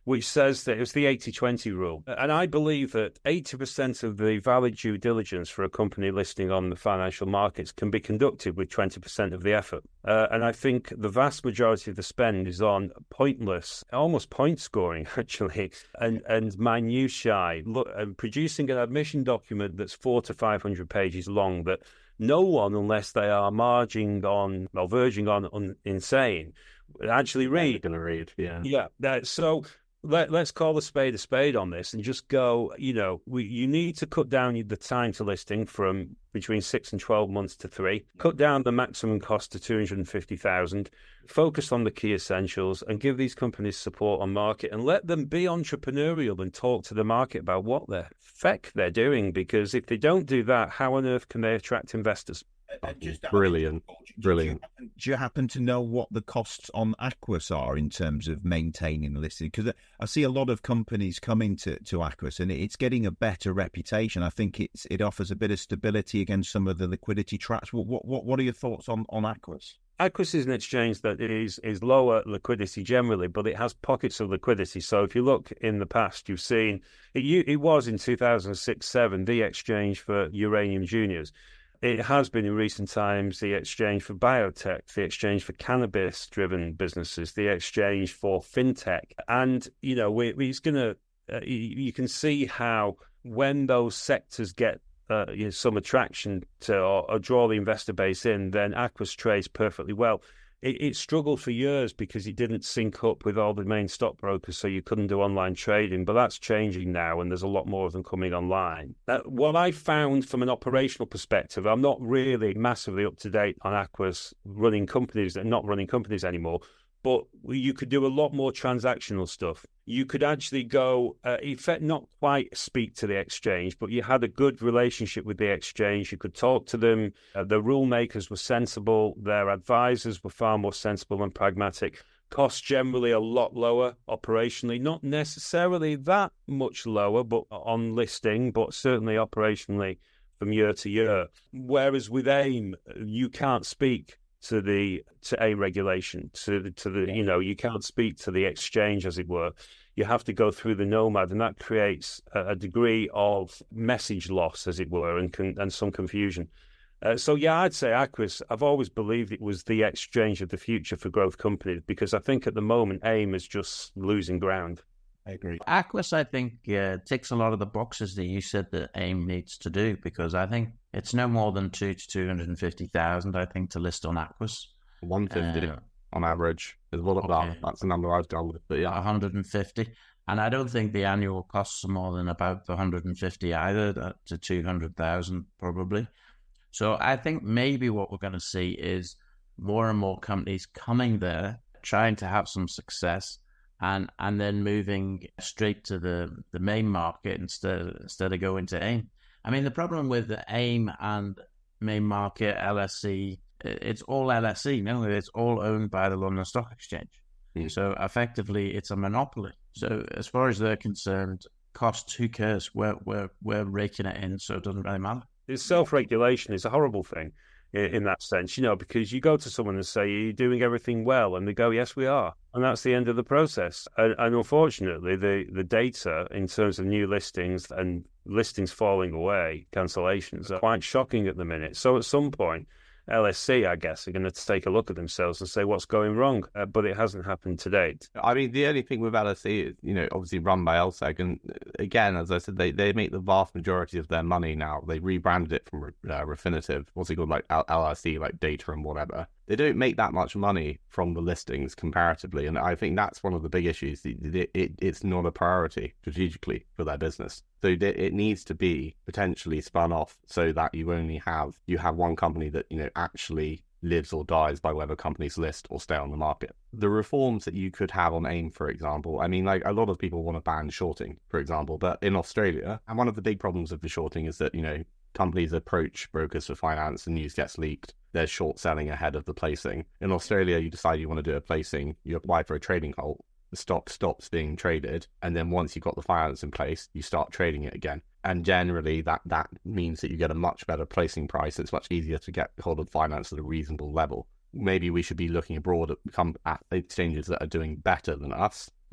which says that it's the eighty twenty rule. And I believe that eighty percent of the valid due diligence for a company listing on the financial markets can be conducted with twenty percent of the effort. Uh, and I think the vast majority of the spend is on pointless, almost point scoring, actually, and, and minutiae, look, and producing an admission document that's four to five hundred pages long that no one, unless they are marging on, well, verging on, on insane, actually read. Going to read, yeah. Yeah. That, so let, let's call a spade a spade on this and just go, you know, we, you need to cut down the time to listing from between six and twelve months to three, cut down the maximum cost to two hundred fifty thousand, focus on the key essentials and give these companies support on market and let them be entrepreneurial and talk to the market about what the feck they're doing. Because if they don't do that, how on earth can they attract investors? Uh, just brilliant, do brilliant. You happen, do you happen to know what the costs on Aquis are in terms of maintaining the listing? Because I see a lot of companies coming to, to Aquis, and it's getting a better reputation. I think it's it offers a bit of stability against some of the liquidity traps. What what what are your thoughts on on Aquis? Aquis is an exchange that is is lower liquidity generally, but it has pockets of liquidity. So if you look in the past, you've seen it. It was in two thousand six seven the exchange for uranium juniors. It has been in recent times the exchange for biotech, the exchange for cannabis-driven businesses, the exchange for fintech. And, you know, we, we're going to, uh, you, you can see how when those sectors get uh, you know, some attraction to or, or draw the investor base in, then Aquis trades perfectly well. It, it struggled for years because it didn't sync up with all the main stockbrokers, so you couldn't do online trading. But that's changing now, and there's a lot more of them coming online. Uh, what I found from an operational perspective, I'm not really massively up to date on Aquis running companies that are not running companies anymore, but you could do a lot more transactional stuff. You could actually go, uh, in fact, not quite speak to the exchange, but you had a good relationship with the exchange. You could talk to them. Uh, the rule makers were sensible. Their advisors were far more sensible and pragmatic. Costs generally a lot lower operationally, not necessarily that much lower, but on listing, but certainly operationally from year to year. Whereas with AIM, you can't speak to the to a regulation, to the, to the, you know, you can't speak to the exchange, as it were. You have to go through the nomad, and that creates a, a degree of message loss, as it were, and con, and some confusion. Uh, so, yeah, I'd say Aquis, I've always believed it was the exchange of the future for growth companies, because I think at the moment AIM is just losing ground. I agree. Aquis, I think, uh, ticks a lot of the boxes that you said that AIM needs to do, because I think it's no more than two to two hundred fifty thousand. I think to list on Aquis. One fifty uh, on average is what okay. that. That's the number I've gone with. But yeah, one hundred fifty, and I don't think the annual costs are more than about one hundred fifty either, to two hundred thousand probably. So I think maybe what we're going to see is more and more companies coming there, trying to have some success, and and then moving straight to the, the main market instead instead of going to AIM. I mean, the problem with the AIM and main market, L S E, it's all L S E, no? It's all owned by the London Stock Exchange. Mm. So effectively, it's a monopoly. So as far as they're concerned, costs, who cares? We're, we're, we're raking it in, so it doesn't really matter. It's self-regulation is a horrible thing in that sense, you know, because you go to someone and say, are you doing everything well? And they go, yes, we are. And that's the end of the process. And, and unfortunately, the, the data in terms of new listings and listings falling away, cancellations, are quite shocking at the minute. So at some point, L S E, I guess, are going to take a look at themselves and say what's going wrong. Uh, but it hasn't happened to date. I mean, the only thing with L S E is, you know, obviously run by L S E G. And again, as I said, they, they make the vast majority of their money now. They rebranded it from uh, Refinitiv. What's it called? Like L S E, like data and whatever. They don't make that much money from the listings comparatively. And I think that's one of the big issues. It, it, it, it's not a priority strategically for their business. So it needs to be potentially spun off so that you only have, you have one company that, you know, actually lives or dies by whether companies list or stay on the market. The reforms that you could have on AIM, for example, I mean, like a lot of people want to ban shorting, for example, but in Australia, and one of the big problems of the shorting is that, you know, companies approach brokers for finance and news gets leaked. There's short selling ahead of the placing. In Australia, you decide you want to do a placing, you apply for a trading halt, the stock stops being traded, and then once you've got the finance in place, you start trading it again. And generally, that, that means that you get a much better placing price. It's much easier to get hold of finance at a reasonable level. Maybe we should be looking abroad at, come at exchanges that are doing better than us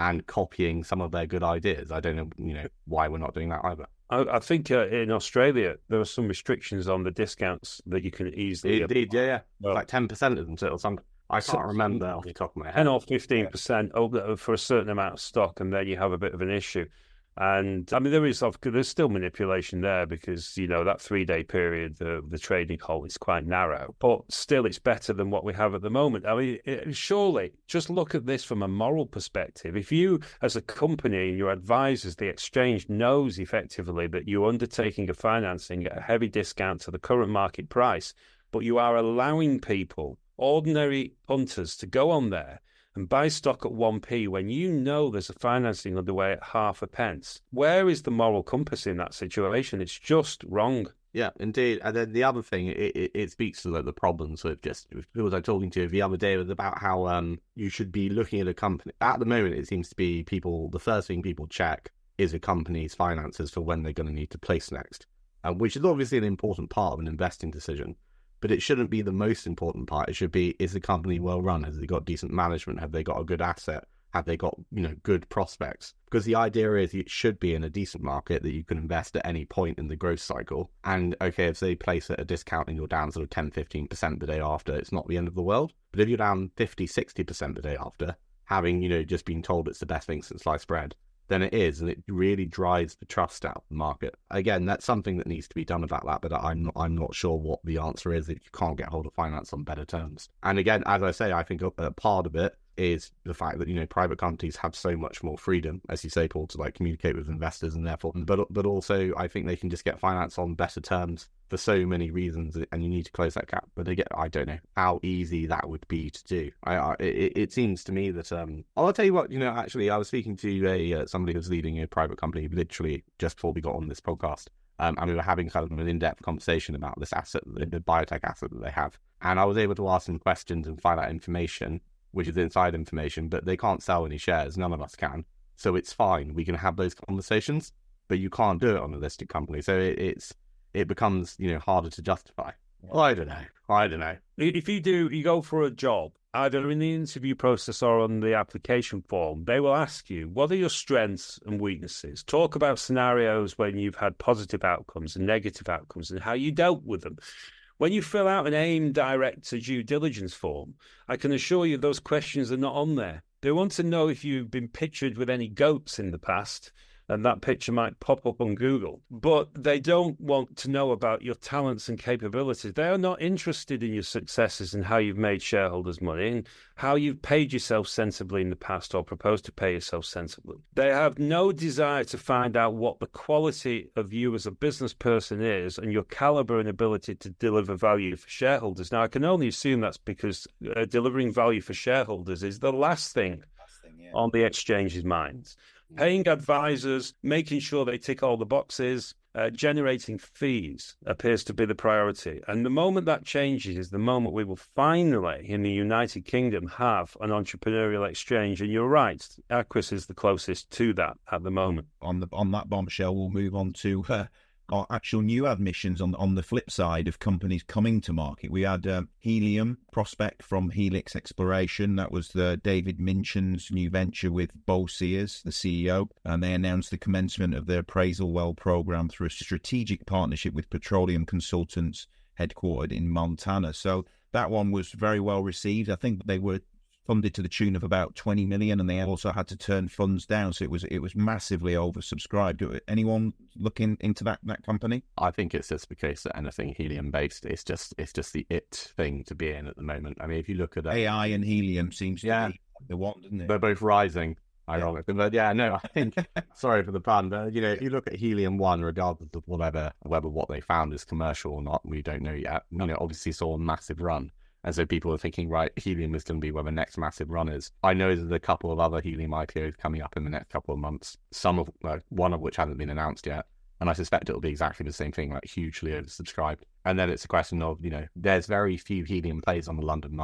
and copying some of their good ideas. I don't know, you know, why we're not doing that either. I, I think uh, in Australia there are some restrictions on the discounts that you can easily. Indeed, yeah, yeah, well, like ten percent of them or something. I can't so, remember off the top of my head. ten or fifteen percent for a certain amount of stock, and then you have a bit of an issue. And I mean, there is there's still manipulation there because, you know, that three day period, the the trading halt is quite narrow, but still it's better than what we have at the moment. I mean, it, surely just look at this from a moral perspective. If you, as a company, and your advisors, the exchange knows effectively that you're undertaking a financing at a heavy discount to the current market price, but you are allowing people, ordinary punters, to go on there and buy stock at one p when you know there's a financing underway at half a pence. Where is the moral compass in that situation? It's just wrong. Yeah, indeed. And then the other thing, it, it, it speaks to like, the problems with just people I was talking to the other day was about how um you should be looking at a company. At the moment, it seems to be people, the first thing people check is a company's finances for when they're going to need to place next, um, which is obviously an important part of an investing decision. But it shouldn't be the most important part. It should be, is the company well run? Has it got decent management? Have they got a good asset? Have they got, you know, good prospects? Because the idea is it should be in a decent market that you can invest at any point in the growth cycle. And okay, if they place at a discount and you're down sort of ten, fifteen percent the day after, it's not the end of the world. But if you're down fifty, sixty percent the day after, having, you know, just been told it's the best thing since sliced bread, then it is, and it really drives the trust out of the market. Again, that's something that needs to be done about that, but I'm not, I'm not sure what the answer is if you can't get hold of finance on better terms. And again, as I say, I think a part of it is the fact that, you know, private companies have so much more freedom, as you say, Paul, to like communicate with investors, and therefore, but but also I think they can just get finance on better terms for so many reasons, and you need to close that gap. But again, I don't know how easy that would be to do. I, I it, it seems to me that um, I'll tell you what, you know, actually, I was speaking to a uh, somebody who's leading a private company literally just before we got on this podcast, um, and we were having kind of an in-depth conversation about this asset, the biotech asset that they have, and I was able to ask them questions and find out information, which is inside information, but they can't sell any shares. None of us can. So it's fine. We can have those conversations, but you can't do it on a listed company. So it, it's it becomes, you know, harder to justify. Well, I don't know. I don't know. If you do, you go for a job, either in the interview process or on the application form, they will ask you, what are your strengths and weaknesses? Talk about scenarios when you've had positive outcomes and negative outcomes and how you dealt with them. When you fill out an AIM Director due diligence form, I can assure you those questions are not on there. They want to know if you've been pictured with any goats in the past, and that picture might pop up on Google. But they don't want to know about your talents and capabilities. They are not interested in your successes and how you've made shareholders money and how you've paid yourself sensibly in the past or proposed to pay yourself sensibly. They have no desire to find out what the quality of you as a business person is and your caliber and ability to deliver value for shareholders. Now, I can only assume that's because uh, delivering value for shareholders is the last thing, last thing yeah. on the exchange's minds. Paying advisors, making sure they tick all the boxes, uh, generating fees appears to be the priority. And the moment that changes is the moment we will finally, in the United Kingdom, have an entrepreneurial exchange. And you're right, Aquis is the closest to that at the moment. On the on that bombshell, we'll move on to uh, our actual new admissions on, on the flip side of companies coming to market. We had um, Helium prospect from Helix Exploration. That was the David Minchin's new venture with Bo Sears, the C E O, and they announced the commencement of their appraisal well program through a strategic partnership with petroleum consultants headquartered in Montana. So that one was very well received. I think they were funded to the tune of about twenty million, and they also had to turn funds down, so it was it was massively oversubscribed. Anyone looking into that that company? I think it's just the case that anything helium based, it's just it's just the it thing to be in at the moment. I mean, if you look at that, A I and helium seems to yeah. be the one, doesn't it? They're both rising, ironically. Yeah. But yeah, no, I think sorry for the pun, but you know, if you look at Helium One, regardless of whatever whether what they found is commercial or not, we don't know yet. You know, obviously saw a massive run. And so people are thinking, right, helium is going to be where the next massive run is. I know there's a couple of other helium I P Os coming up in the next couple of months, some of uh, one of which hasn't been announced yet. And I suspect it'll be exactly the same thing, like hugely oversubscribed. And then it's a question of, you know, there's very few helium plays on the London market.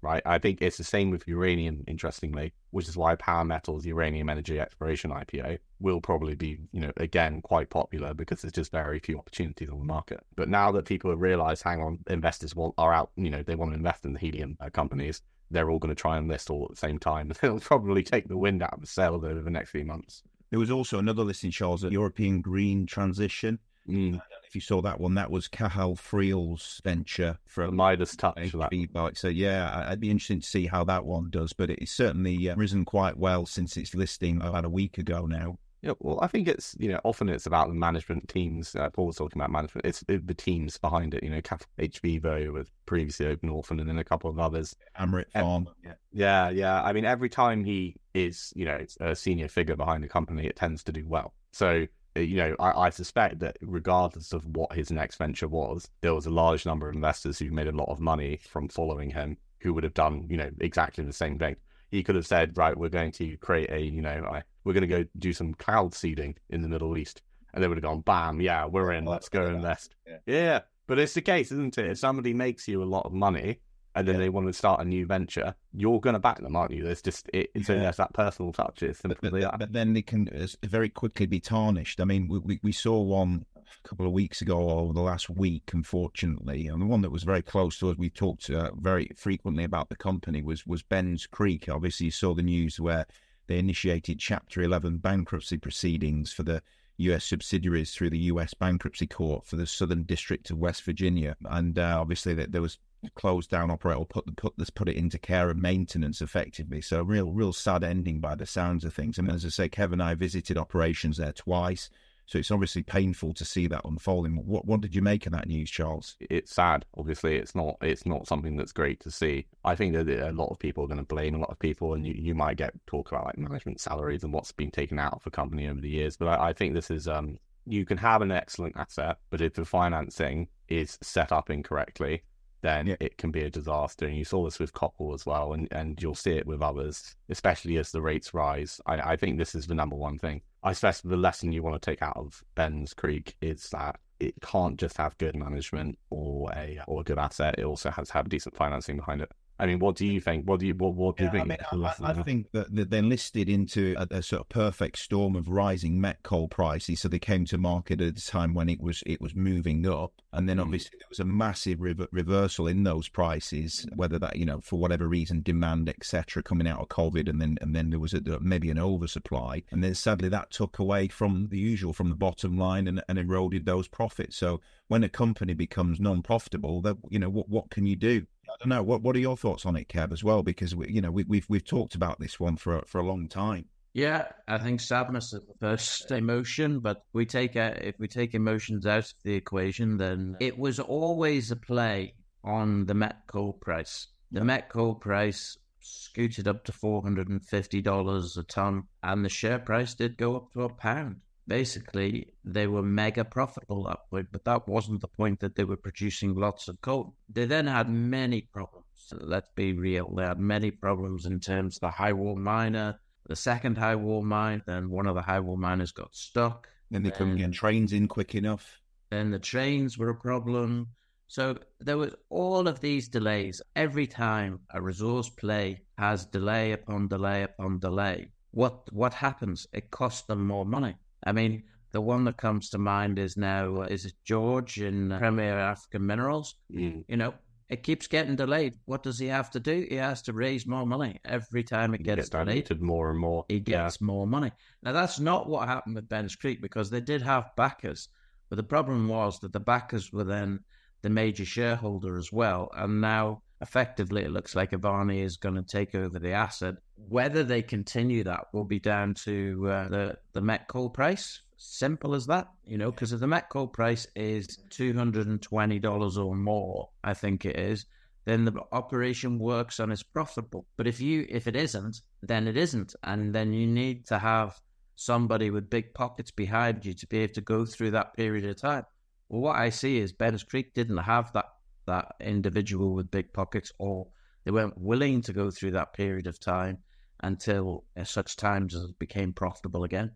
right? I think it's the same with uranium, interestingly, which is why Power Metals Uranium Energy Exploration I P O will probably be, you know, again, quite popular because there's just very few opportunities on the market. But now that people have realized, hang on, investors want, are out, you know, they want to invest in the helium uh, companies, they're all going to try and list all at the same time. They'll probably take the wind out of the sails over the next few months. There was also another listing, Charles, at European Green Transition. Mm. I don't know if you saw that one. That was Cathal Friel's venture from Midas Touch. That. So, yeah, I'd be interested to see how that one does. But it's certainly uh, risen quite well since its listing about a week ago now. Yeah, well, I think it's, you know, often it's about the management teams. Uh, Paul was talking about management. It's the, the teams behind it. You know, H Vivo with previously Open Orphan and then a couple of others. Amrit Farm. Yeah. yeah, yeah. I mean, every time he is, you know, a senior figure behind the company, it tends to do well. So, you know, I, I suspect that regardless of what his next venture was, there was a large number of investors who made a lot of money from following him who would have done, you know, exactly the same thing. He could have said, right, we're going to create a, you know, I, we're going to go do some cloud seeding in the Middle East. And they would have gone, bam, yeah, we're in, let's go invest. Yeah. yeah, but it's the case, isn't it? If somebody makes you a lot of money and then yeah. they want to start a new venture, you're going to back them, aren't you? There's just, it, it's yeah. only has that personal touch. It's simply but, but, but then they can very quickly be tarnished. I mean, we, we saw one a couple of weeks ago or the last week, unfortunately, and the one that was very close to us, we talked uh, very frequently about the company, was, was Ben's Creek. Obviously, you saw the news where they initiated Chapter eleven bankruptcy proceedings for the U S subsidiaries through the U S Bankruptcy Court for the Southern District of West Virginia. And uh, obviously that there was closed down operator, or put, put, let's put it into care and maintenance effectively. So real, real sad ending by the sounds of things. I mean, as I say, Kev and I visited operations there twice. So it's obviously painful to see that unfolding. What what did you make of that news, Charles? It's sad. Obviously, it's not it's not something that's great to see. I think that a lot of people are going to blame a lot of people, and you, you might get talk about like management salaries and what's been taken out of the company over the years. But I, I think this is um you can have an excellent asset, but if the financing is set up incorrectly, then yeah. it can be a disaster. And you saw this with Koppel as well, and, and you'll see it with others, especially as the rates rise. I, I think this is the number one thing. I suppose the lesson you want to take out of Ben's Creek is that it can't just have good management or a or a good asset. It also has to have decent financing behind it. I mean, what do you think? What do you what, what do yeah, you think? I, mean, I, I think that, that they're listed into a, a sort of perfect storm of rising met coal prices. So they came to market at a time when it was it was moving up, and then obviously there was a massive re- reversal in those prices. Whether that, you know, for whatever reason, demand, et cetera, coming out of COVID, and then and then there was a, maybe an oversupply, and then sadly that took away from the usual, from the bottom line, and, and eroded those profits. So when a company becomes non-profitable, that, you know, what what can you do? I don't know. What What are your thoughts on it, Kev, as well? Because we, you know, we, we've we've talked about this one for for a long time. Yeah, I think sadness is the first emotion, but we take a, if we take emotions out of the equation, then it was always a play on the met coal price. The met coal price scooted up to four hundred and fifty dollars a ton, and the share price did go up to a pound. Basically, they were mega profitable at that point, but that wasn't the point that they were producing lots of coal. They then had many problems. Let's be real. They had many problems in terms of the high wall miner, the second high wall mine. Then one of the high wall miners got stuck. Then they couldn't get trains in quick enough. Then the trains were a problem. So there was all of these delays. Every time a resource play has delay upon delay upon delay, what what happens? It costs them more money. I mean, the one that comes to mind is now, uh, is it George in uh, Premier African Minerals? Mm. You know, it keeps getting delayed. What does he have to do? He has to raise more money. Every time it gets delayed, more and more. He gets yeah. more money. Now, that's not what happened with Ben's Creek, because they did have backers. But the problem was that the backers were then the major shareholder as well. And now, effectively, it looks like Avani is going to take over the asset. Whether they continue that will be down to uh, the, the met coal price. Simple as that, you know, because if the met coal price is two hundred twenty dollars or more, I think it is, then the operation works and is profitable. But if you if it isn't, then it isn't. And then you need to have somebody with big pockets behind you to be able to go through that period of time. Well, what I see is Ben's Creek didn't have that that individual with big pockets, or they weren't willing to go through that period of time until uh, such times as it became profitable again.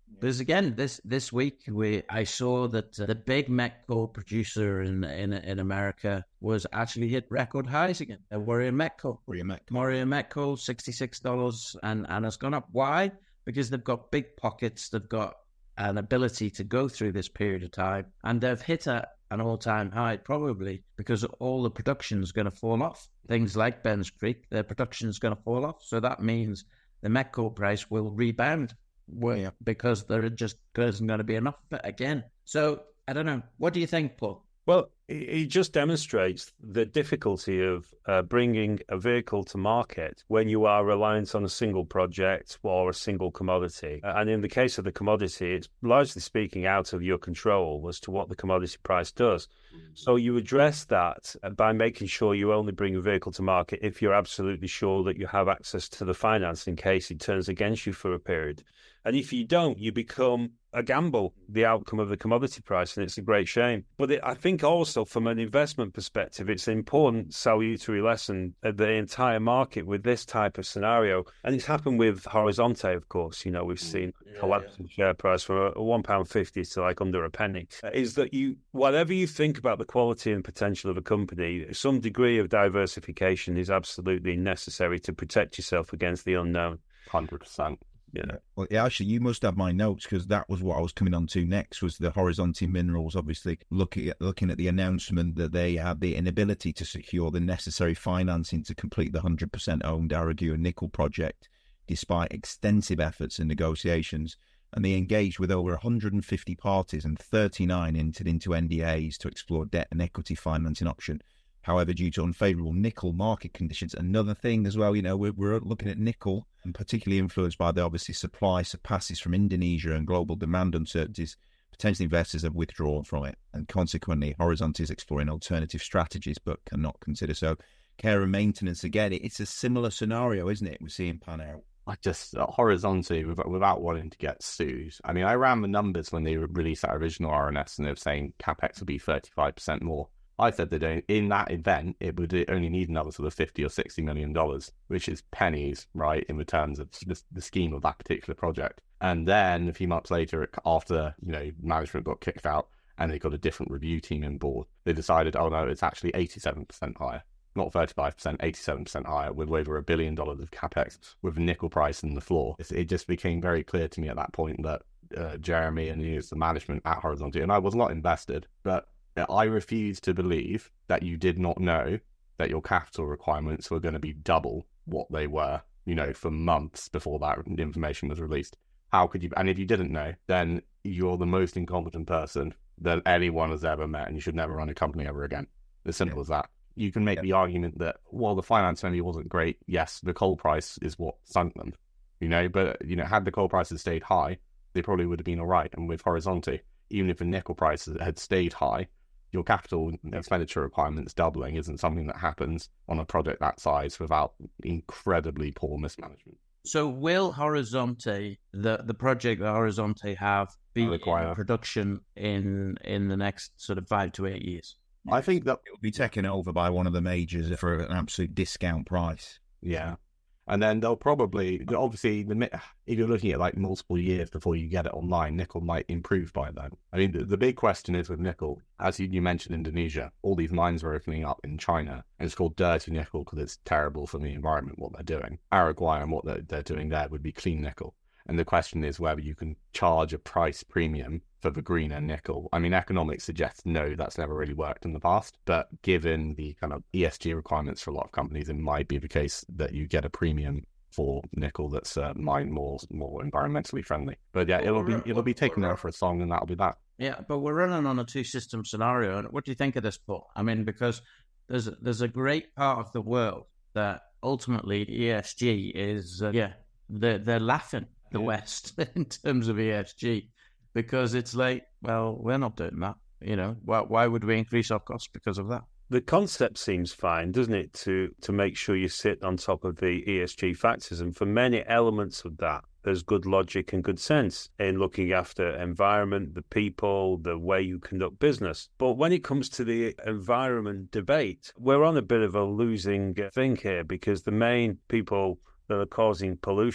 Because again, this this week we I saw that uh, the big met coal producer in in in America was actually hit record highs again. Uh, Warrior Met Coal, Warrior Met Coal, Warrior Met Coal, sixty six dollars, and and it's gone up. Why? Because they've got big pockets. They've got an ability to go through this period of time, and they've hit a, an all time high probably because all the production is going to fall off. Things like Ben's Creek, their production is going to fall off. So that means the met coal price will rebound. Well, yeah. Because there just isn't going to be enough of it again. So, I don't know. What do you think, Paul? Well, it just demonstrates the difficulty of uh, bringing a vehicle to market when you are reliant on a single project or a single commodity. And in the case of the commodity, it's largely speaking out of your control as to what the commodity price does. So you address that by making sure you only bring a vehicle to market if you're absolutely sure that you have access to the finance in case it turns against you for a period. And if you don't, you become a gamble, the outcome of the commodity price, and it's a great shame. But it, I think also from an investment perspective, it's an important salutary lesson of the entire market with this type of scenario. And it's happened with Horizonte, of course. You know, we've seen yeah, collapse in yeah. share price from a one pound fifty to like under a penny. Uh, is that you, whatever you think about the quality and potential of a company, some degree of diversification is absolutely necessary to protect yourself against the unknown. one hundred percent. Yeah. Well, yeah, actually, you must have my notes because that was what I was coming on to next. Was the Horizonte Minerals obviously looking at looking at the announcement that they have the inability to secure the necessary financing to complete the one hundred percent owned Aragua nickel project, despite extensive efforts and negotiations. And they engaged with over one hundred fifty parties, and thirty-nine entered into N D As to explore debt and equity financing option. However, due to unfavorable nickel market conditions, another thing as well, you know, we're, we're looking at nickel, and particularly influenced by the obviously supply surpasses from Indonesia and global demand uncertainties, potential investors have withdrawn from it. And consequently, Horizonte is exploring alternative strategies, but cannot consider so. Care and maintenance, again, it's a similar scenario, isn't it? We're seeing pan out. I just, uh, Horizonte, without, without wanting to get sued. I mean, I ran the numbers when they released that original R N S, and they were saying CapEx would be thirty-five percent more. I said that in that event, it would only need another sort of fifty or sixty million dollars, which is pennies, right, in terms of the, the scheme of that particular project. And then a few months later, after, you know, management got kicked out and they got a different review team on board, they decided, oh no, it's actually eighty-seven percent higher. Not thirty-five percent, eighty-seven percent higher, with over a billion dollars of capex, with nickel price in the floor. It just became very clear to me at that point that uh, Jeremy and you, the management at Horizonte, and I was not invested, but I refuse to believe that you did not know that your capital requirements were going to be double what they were, you know, for months before that information was released. How could you? And if you didn't know, then you're the most incompetent person that anyone has ever met, and you should never run a company ever again. As simple yeah. as that. You can make yeah. the argument that, well, the finance maybe wasn't great. Yes, the coal price is what sunk them, you know, but, you know, had the coal prices stayed high, they probably would have been all right. And with Horizonte, even if the nickel prices had stayed high, your capital expenditure requirements doubling isn't something that happens on a project that size without incredibly poor mismanagement. So will Horizonte, the, the project that Horizonte have, be in production in in the next sort of five to eight years? I think that it will be taken over by one of the majors for an absolute discount price. Yeah. And then they'll probably, obviously, the, if you're looking at like multiple years before you get it online, nickel might improve by then. I mean, the, the big question is with nickel, as you, you mentioned Indonesia, all these mines are opening up in China, and it's called dirty nickel because it's terrible for the environment, what they're doing. Aragua and what they're, they're doing there would be clean nickel. And the question is whether you can charge a price premium for the greener nickel. I mean, economics suggests no, that's never really worked in the past. But given the kind of E S G requirements for a lot of companies, it might be the case that you get a premium for nickel that's uh, mined more more environmentally friendly. But yeah, it'll be it'll be taken there for a song, and that'll be that. Yeah, but we're running on a two-system scenario. What do you think of this, Paul? I mean, because there's there's a great part of the world that ultimately E S G is, uh, yeah, they're, they're laughing the West in terms of E S G, because it's like, well, we're not doing that. You know, why, why would we increase our costs because of that? The concept seems fine, doesn't it, to to make sure you sit on top of the E S G factors. And for many elements of that, there's good logic and good sense in looking after environment, the people, the way you conduct business. But when it comes to the environment debate, we're on a bit of a losing thing here, because the main people that are causing pollution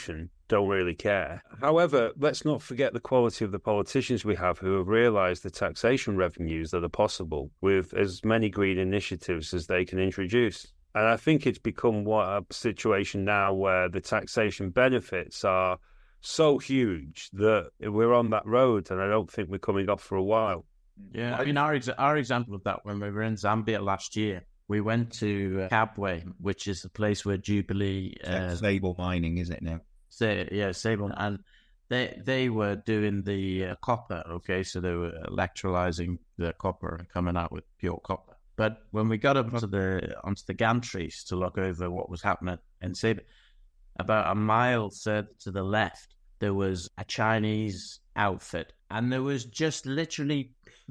don't really care. However, let's not forget the quality of the politicians we have who have realised the taxation revenues that are possible with as many green initiatives as they can introduce. And I think it's become what a situation now where the taxation benefits are so huge that we're on that road, and I don't think we're coming off for a while. Yeah, I mean, our ex- our example of that, when we were in Zambia last year, we went to uh, Kabwe, which is the place where Jubilee... Uh, Sable mining, isn't it now? Say, yeah, Sable. And they they were doing the uh, copper, okay? So they were electrolyzing the copper and coming out with pure copper. But when we got up onto the, onto the gantries to look over what was happening in Sable, about a mile further to the left, there was a Chinese outfit, and there was just literally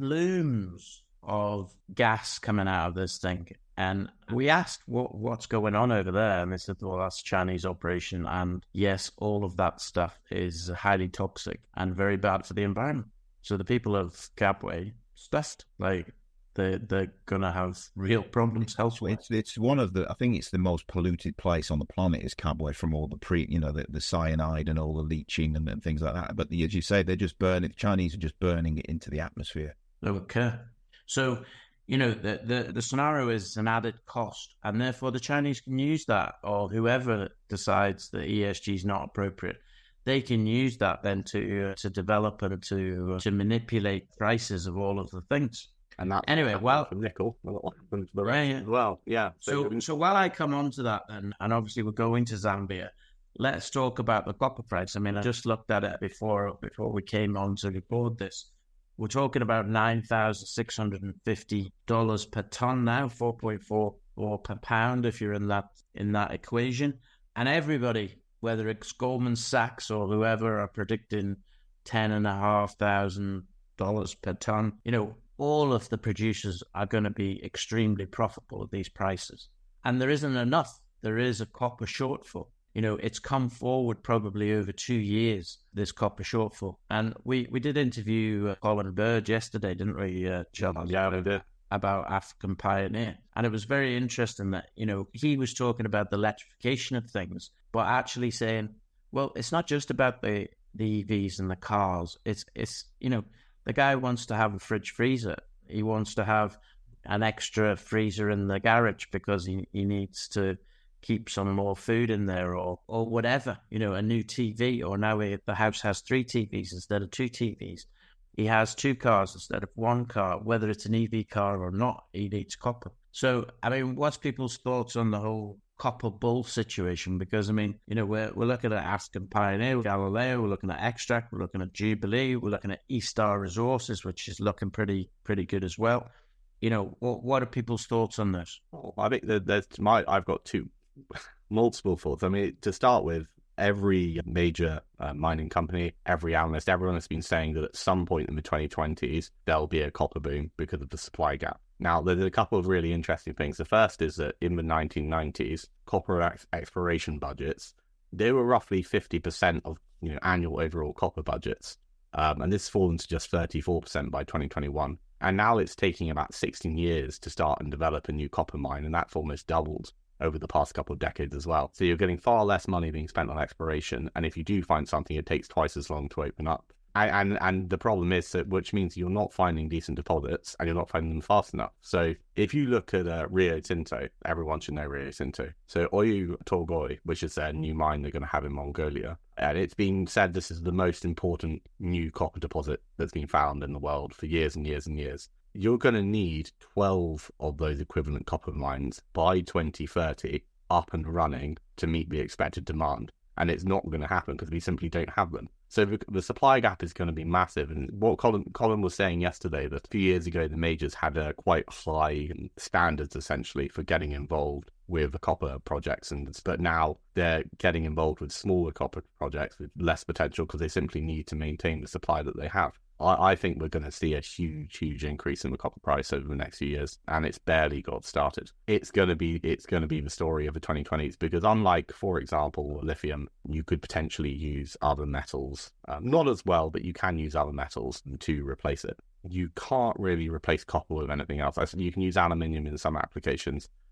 plumes of gas coming out of this thing. And we asked what what's going on over there, and they said, well, that's a Chinese operation, and yes, all of that stuff is highly toxic and very bad for the environment. So the people of Kabwe stressed, like, They, they're going to have real problems elsewhere. It's it's one of the, I think it's the most polluted place on the planet is Kabwe, from all the pre, you know, the, the cyanide and all the leaching and, and things like that. But the, as you say, they're just burning, the Chinese are just burning it into the atmosphere. Okay. So, you know, the, the, the scenario is an added cost, and therefore the Chinese can use that, or whoever decides that E S G is not appropriate, they can use that then to uh, to develop and to, uh, to manipulate prices of all of the things. And that anyway, well, for nickel, what happened to the yeah, rest yeah. as well? Yeah. So, so, so while I come on to that, then, and obviously we're going to Zambia, let's talk about the copper price. I mean, I just looked at it before before we came on to record this. We're talking about nine thousand six hundred and fifty dollars per ton now, four point four or per pound if you're in that in that equation. And everybody, whether it's Goldman Sachs or whoever, are predicting ten and a half thousand dollars per ton. You know, all of the producers are going to be extremely profitable at these prices. And there isn't enough. There is a copper shortfall. You know, it's come forward probably over two years, this copper shortfall. And we, we did interview uh, Colin Bird yesterday, didn't we, uh, John? Yeah, we did. About African Pioneer. And it was very interesting that, you know, he was talking about the electrification of things, but actually saying, well, it's not just about the, the E Vs and the cars. It's, it's, you know, the guy wants to have a fridge freezer. He wants to have an extra freezer in the garage because he, he needs to keep some more food in there, or or whatever, you know, a new T V, or now he, the house has three T Vs instead of two T Vs. He has two cars instead of one car. Whether it's an E V car or not, he needs copper. So, I mean, what's people's thoughts on the whole copper bull situation? Because, I mean, you know, we're, we're looking at African Pioneer, Galileo, we're looking at Extract, we're looking at Jubilee, we're looking at East Star Resources, which is looking pretty pretty good as well. You know, what, what are people's thoughts on this? Well, I think that there's my, I've got two, multiple thoughts. I mean, to start with, every major uh, mining company, every analyst, everyone has been saying that at some point in the twenty twenties, there'll be a copper boom because of the supply gap. Now, there's a couple of really interesting things. The first is that in the nineteen nineties, copper ex- exploration budgets, they were roughly fifty percent of, you know, annual overall copper budgets. Um, and this has fallen to just thirty-four percent by twenty twenty-one. And now it's taking about sixteen years to start and develop a new copper mine, and that's almost doubled over the past couple of decades as well. So you're getting far less money being spent on exploration, and if you do find something, it takes twice as long to open up. And and, and the problem is that, which means you're not finding decent deposits, and you're not finding them fast enough. So if you look at uh, Rio Tinto, everyone should know Rio Tinto. So Oyu Tolgoi, which is their new mine they're going to have in Mongolia, and it's been said this is the most important new copper deposit that's been found in the world for years and years and years. You're going to need twelve of those equivalent copper mines by twenty thirty up and running to meet the expected demand. And it's not going to happen because we simply don't have them. So the, the supply gap is going to be massive. And what Colin, Colin was saying yesterday, that a few years ago, the majors had a quite high standards, essentially, for getting involved with the copper projects. And but now they're getting involved with smaller copper projects with less potential because they simply need to maintain the supply that they have. I think we're going to see a huge, huge increase in the copper price over the next few years, and it's barely got started. It's going to be, it's going to be the story of the twenty twenties, because unlike, for example, lithium, you could potentially use other metals, um, not as well, but you can use other metals to replace it. You can't really replace copper with anything else. I said you can use aluminium in some applications,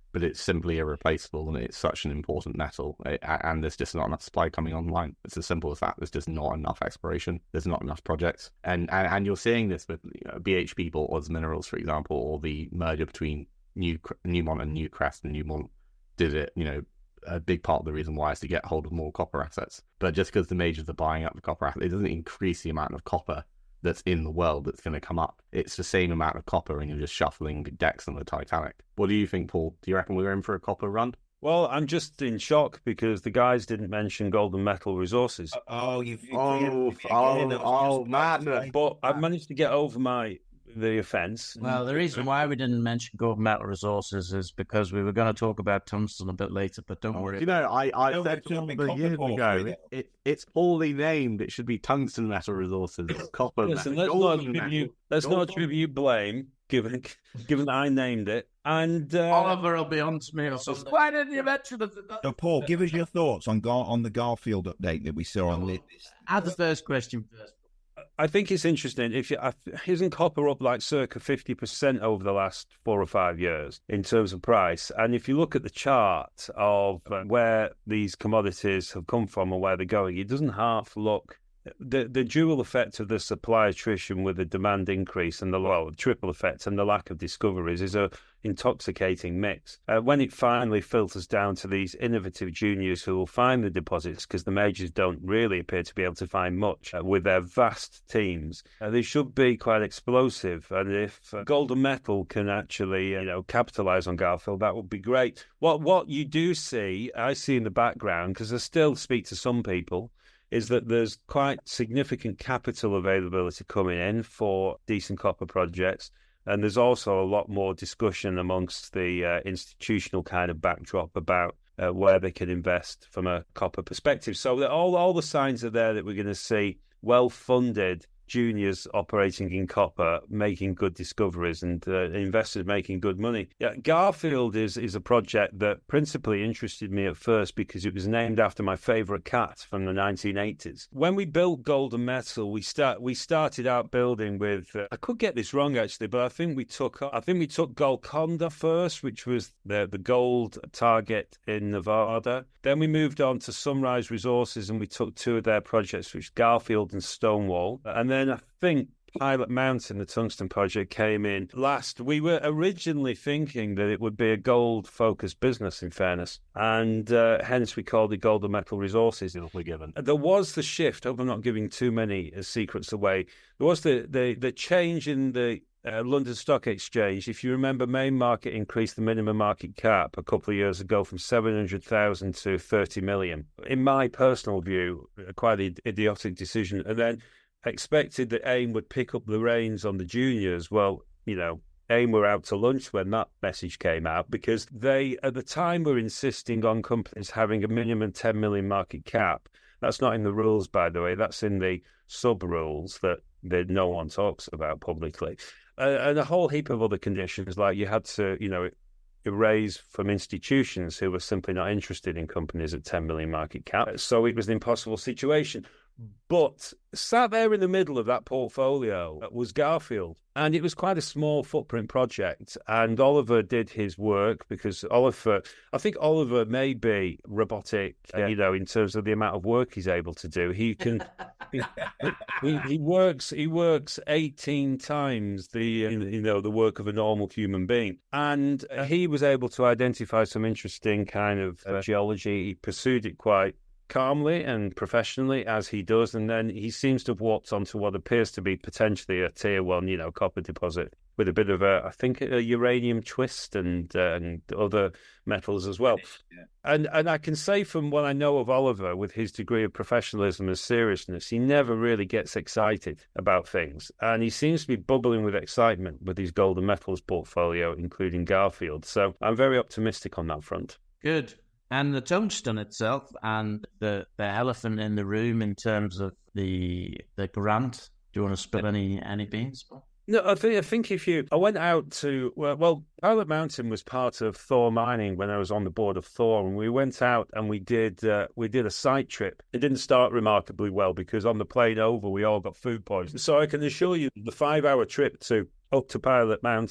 but it's simply irreplaceable, and it's such an important metal, and there's just not enough supply coming online. It's as simple as that. There's just not enough exploration. There's not enough projects, and and, and you're seeing this with, you know, B H P bought Oz Minerals, for example, or the merger between New Newmont and Newcrest, and Newmont did it. You know, a big part of the reason why is to get hold of more copper assets. But just because the majors are buying up the copper assets, it doesn't increase the amount of copper that's in the world that's going to come up. It's the same amount of copper, and you're just shuffling decks on the Titanic. What do you think, Paul? Do you reckon we're in for a copper run? Well, I'm just in shock because the guys didn't mention Golden Metal Resources. Oh, you've... Oh, oh, oh, madness. But I've managed to get over my the offence. Well, the reason why we didn't mention Golden Metal Resources is because we were going to talk about tungsten a bit later, but don't worry. You know, I, I No, said it's only years copper ago, porphyry, it, it, it's poorly named. It should be Tungsten Metal Resources, copper Listen, metal. let's not golden attribute, metal. let's not Golden- attribute blame, given given that I named it. And uh, Oliver will be on to me or something. Why didn't you mention it? So, Paul, give us your thoughts on Gar- on the Garfield update that we saw on this. Add the first question first. I think it's interesting. If you, I, isn't copper up like circa fifty percent over the last four or five years in terms of price? And if you look at the chart of uh, where these commodities have come from and where they're going, it doesn't half look. The the dual effect of the supply attrition with the demand increase and the well, triple effect and the lack of discoveries is a intoxicating mix. Uh, when it finally filters down to these innovative juniors who will find the deposits, because the majors don't really appear to be able to find much uh, with their vast teams, uh, they should be quite explosive. And if uh, Golden Metal can actually, uh, you know, capitalise on Garfield, that would be great. What what you do see, I see in the background, because I still speak to some people, is that there's quite significant capital availability coming in for decent copper projects. And there's also a lot more discussion amongst the uh, institutional kind of backdrop about uh, where they can invest from a copper perspective. So all, all the signs are there that we're going to see well-funded juniors operating in copper, making good discoveries, and uh, investors making good money. Yeah, Garfield is is a project that principally interested me at first because it was named after my favourite cat from the nineteen eighties. When we built Golden Metal, we start we started out building with uh, I could get this wrong actually, but I think we took I think we took Golconda first, which was the the gold target in Nevada. Then we moved on to Sunrise Resources, and we took two of their projects, which Garfield and Stonewall, and then I think Pilot Mountain, the tungsten project, came in last. We were originally thinking that it would be a gold-focused business, in fairness, and uh, hence we called it Golden Metal Resources. We're given. There was the shift. I hope I'm not giving too many uh, secrets away. There was the, the, the change in the uh, London Stock Exchange. If you remember, Main Market increased the minimum market cap a couple of years ago from seven hundred thousand to thirty million. In my personal view, quite an idiotic decision. And then expected that AIM would pick up the reins on the juniors. Well, you know, AIM were out to lunch when that message came out because they, at the time, were insisting on companies having a minimum ten million market cap. That's not in the rules, by the way. That's in the sub-rules that, that no one talks about publicly. Uh, and a whole heap of other conditions, like you had to, you know, raise from institutions who were simply not interested in companies at ten million market cap. So it was an impossible situation. But sat there in the middle of that portfolio was Garfield. And it was quite a small footprint project. And Oliver did his work because Oliver, I think Oliver may be robotic, yeah. you know, in terms of the amount of work he's able to do. He can, he, he, he works, he works eighteen times the, you know, the work of a normal human being. And he was able to identify some interesting kind of uh, geology. He pursued it quite calmly and professionally, as he does, and then he seems to have walked onto what appears to be potentially a tier one, you know, copper deposit with a bit of a, I think, a uranium twist and uh, and other metals as well. Yeah. And and I can say from what I know of Oliver, with his degree of professionalism and seriousness, he never really gets excited about things, and he seems to be bubbling with excitement with his golden metals portfolio, including Garfield. So I'm very optimistic on that front. Good. And the tungsten itself and the, the elephant in the room in terms of the the grant. Do you want to spill any any beans? No, I think I think if you, I went out to well, well, Pilot Mountain was part of Thor Mining when I was on the board of Thor, and we went out and we did uh, we did a site trip. It didn't start remarkably well because on the plane over we all got food poisoning. So I can assure you, the five hour trip to up to Pilot Mountain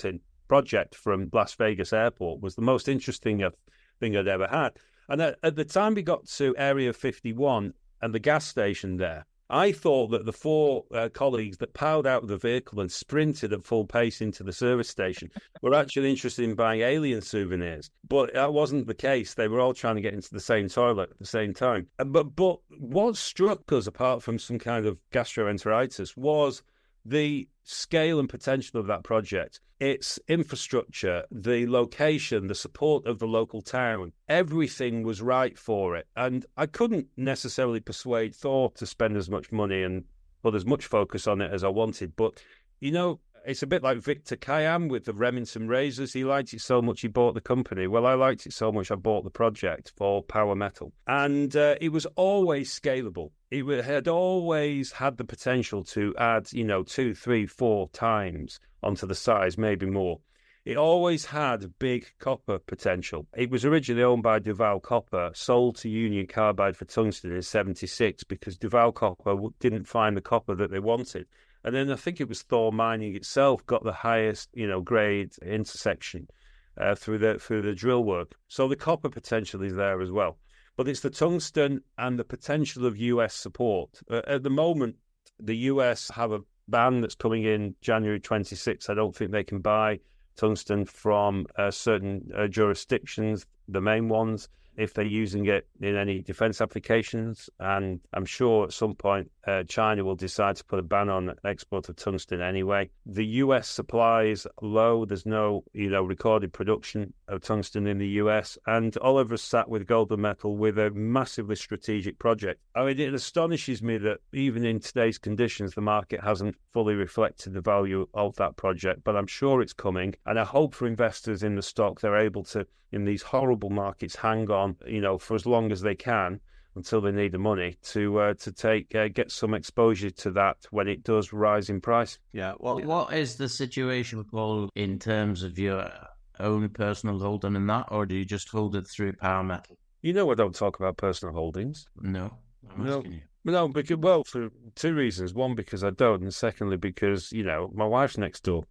project from Las Vegas Airport was the most interesting thing I'd ever had. And at, at the time we got to Area fifty-one and the gas station there, I thought that the four uh, colleagues that piled out of the vehicle and sprinted at full pace into the service station were actually interested in buying alien souvenirs. But that wasn't the case. They were all trying to get into the same toilet at the same time. But, but what struck us, apart from some kind of gastroenteritis, was the scale and potential of that project. Its infrastructure, the location, the support of the local town, everything was right for it. And I couldn't necessarily persuade Thor to spend as much money and put as much focus on it as I wanted. But, you know, it's a bit like Victor Kiam with the Remington razors. He liked it so much he bought the company. Well, I liked it so much I bought the project for Power Metal. And uh, it was always scalable. It had always had the potential to add, you know, two, three, four times onto the size, maybe more. It always had big copper potential. It was originally owned by Duval Copper, sold to Union Carbide for tungsten in seventy-six because Duval Copper didn't find the copper that they wanted. And then I think it was Thor Mining itself got the highest, you know, grade intersection uh, through the through the drill work. So the copper potential is there as well. But it's the tungsten and the potential of U S support. Uh, at the moment, the U S have a ban that's coming in January twenty-sixth. I don't think they can buy tungsten from uh, certain uh, jurisdictions, the main ones, if they're using it in any defense applications. And I'm sure at some point uh, China will decide to put a ban on export of tungsten anyway. The U S supply is low. There's no, you know, recorded production of tungsten in the U S. And Oliver's sat with Golden Metal with a massively strategic project. I mean, it astonishes me that even in today's conditions, the market hasn't fully reflected the value of that project, but I'm sure it's coming. And I hope for investors in the stock, they're able to, in these horrible markets, hang on, you know, for as long as they can until they need the money to uh, to take uh, get some exposure to that when it does rise in price. Yeah. Well, what is the situation, Paul, in terms of your own personal holding in that, or do you just hold it through Power Metal? You know, I don't talk about personal holdings. No, I'm no, asking you. No, because well, for two reasons. One, because I don't, and secondly, because you know my wife's next door.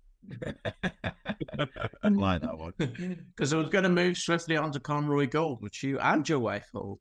I like that one. Because I was going to move swiftly on to Conroy Gold, which you and your wife hold.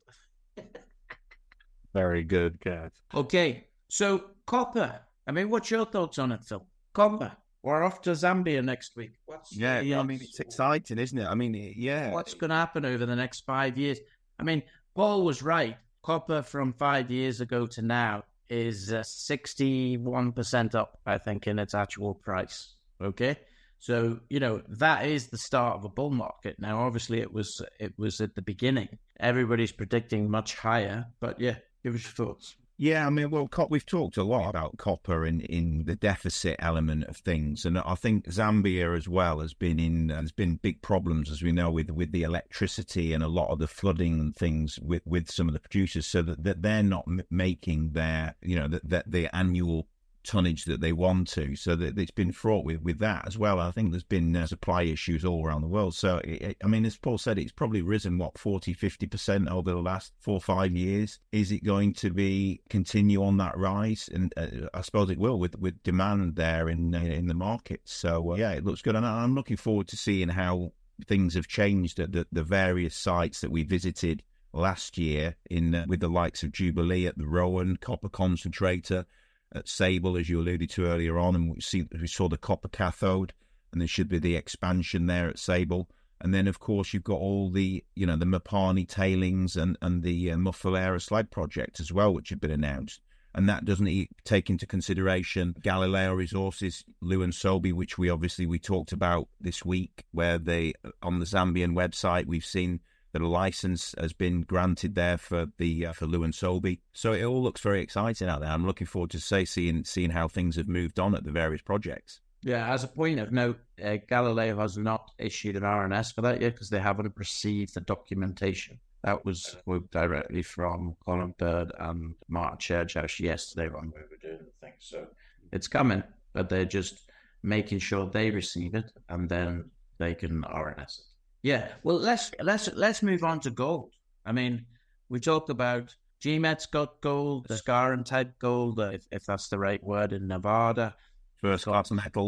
Very good, good. Okay, so copper. I mean, what's your thoughts on it, Phil? Copper. We're off to Zambia next week. What's yeah, the, I mean, it's exciting, isn't it? I mean, yeah. What's going to happen over the next five years? I mean, Paul was right. Copper from five years ago to now is uh, sixty-one percent up, I think, in its actual price. Okay, so you know that is the start of a bull market. Now, obviously, it was it was at the beginning. Everybody's predicting much higher, but yeah, give us your thoughts. Yeah, I mean, well, we've talked a lot about copper in, in the deficit element of things, and I think Zambia as well has been in has been big problems, as we know, with with the electricity and a lot of the flooding and things with, with some of the producers, so that, that they're not m- making their you know that the, the annual tonnage that they want to, so that it's been fraught with, with that as well. I think there's been uh, supply issues all around the world. So, it, I mean, as Paul said, it's probably risen, what, forty, fifty percent over the last four or five years. Is it going to be continue on that rise? And uh, I suppose it will with, with demand there in uh, in the market. So, uh, yeah, it looks good. And I'm looking forward to seeing how things have changed at the, the various sites that we visited last year in uh, with the likes of Jubilee at the Rowan, Copper Concentrator, at Sable, as you alluded to earlier on, and we see we saw the copper cathode, and there should be the expansion there at Sable. And then, of course, you've got all the, you know, the Mopani tailings and, and the uh, Muffalera slag project as well, which have been announced. And that doesn't e- take into consideration Galileo Resources, Luansobi, which we obviously we talked about this week, where they, on the Zambian website, we've seen that a license has been granted there for the uh, for Luansobi. So it all looks very exciting out there. I'm looking forward to say seeing seeing how things have moved on at the various projects. Yeah, as a point of note, uh, Galileo has not issued an R N S for that yet because they haven't received the documentation. That was moved directly from Colin Bird and Martin Churchhouse yesterday when we were doing the thing. So it's coming, but they're just making sure they receive it and then they can R N S it. Yeah, well, let's let's let's move on to gold. I mean, we talked about G MET's got gold, the Scarin type gold, if, if that's the right word, in Nevada. First class metals.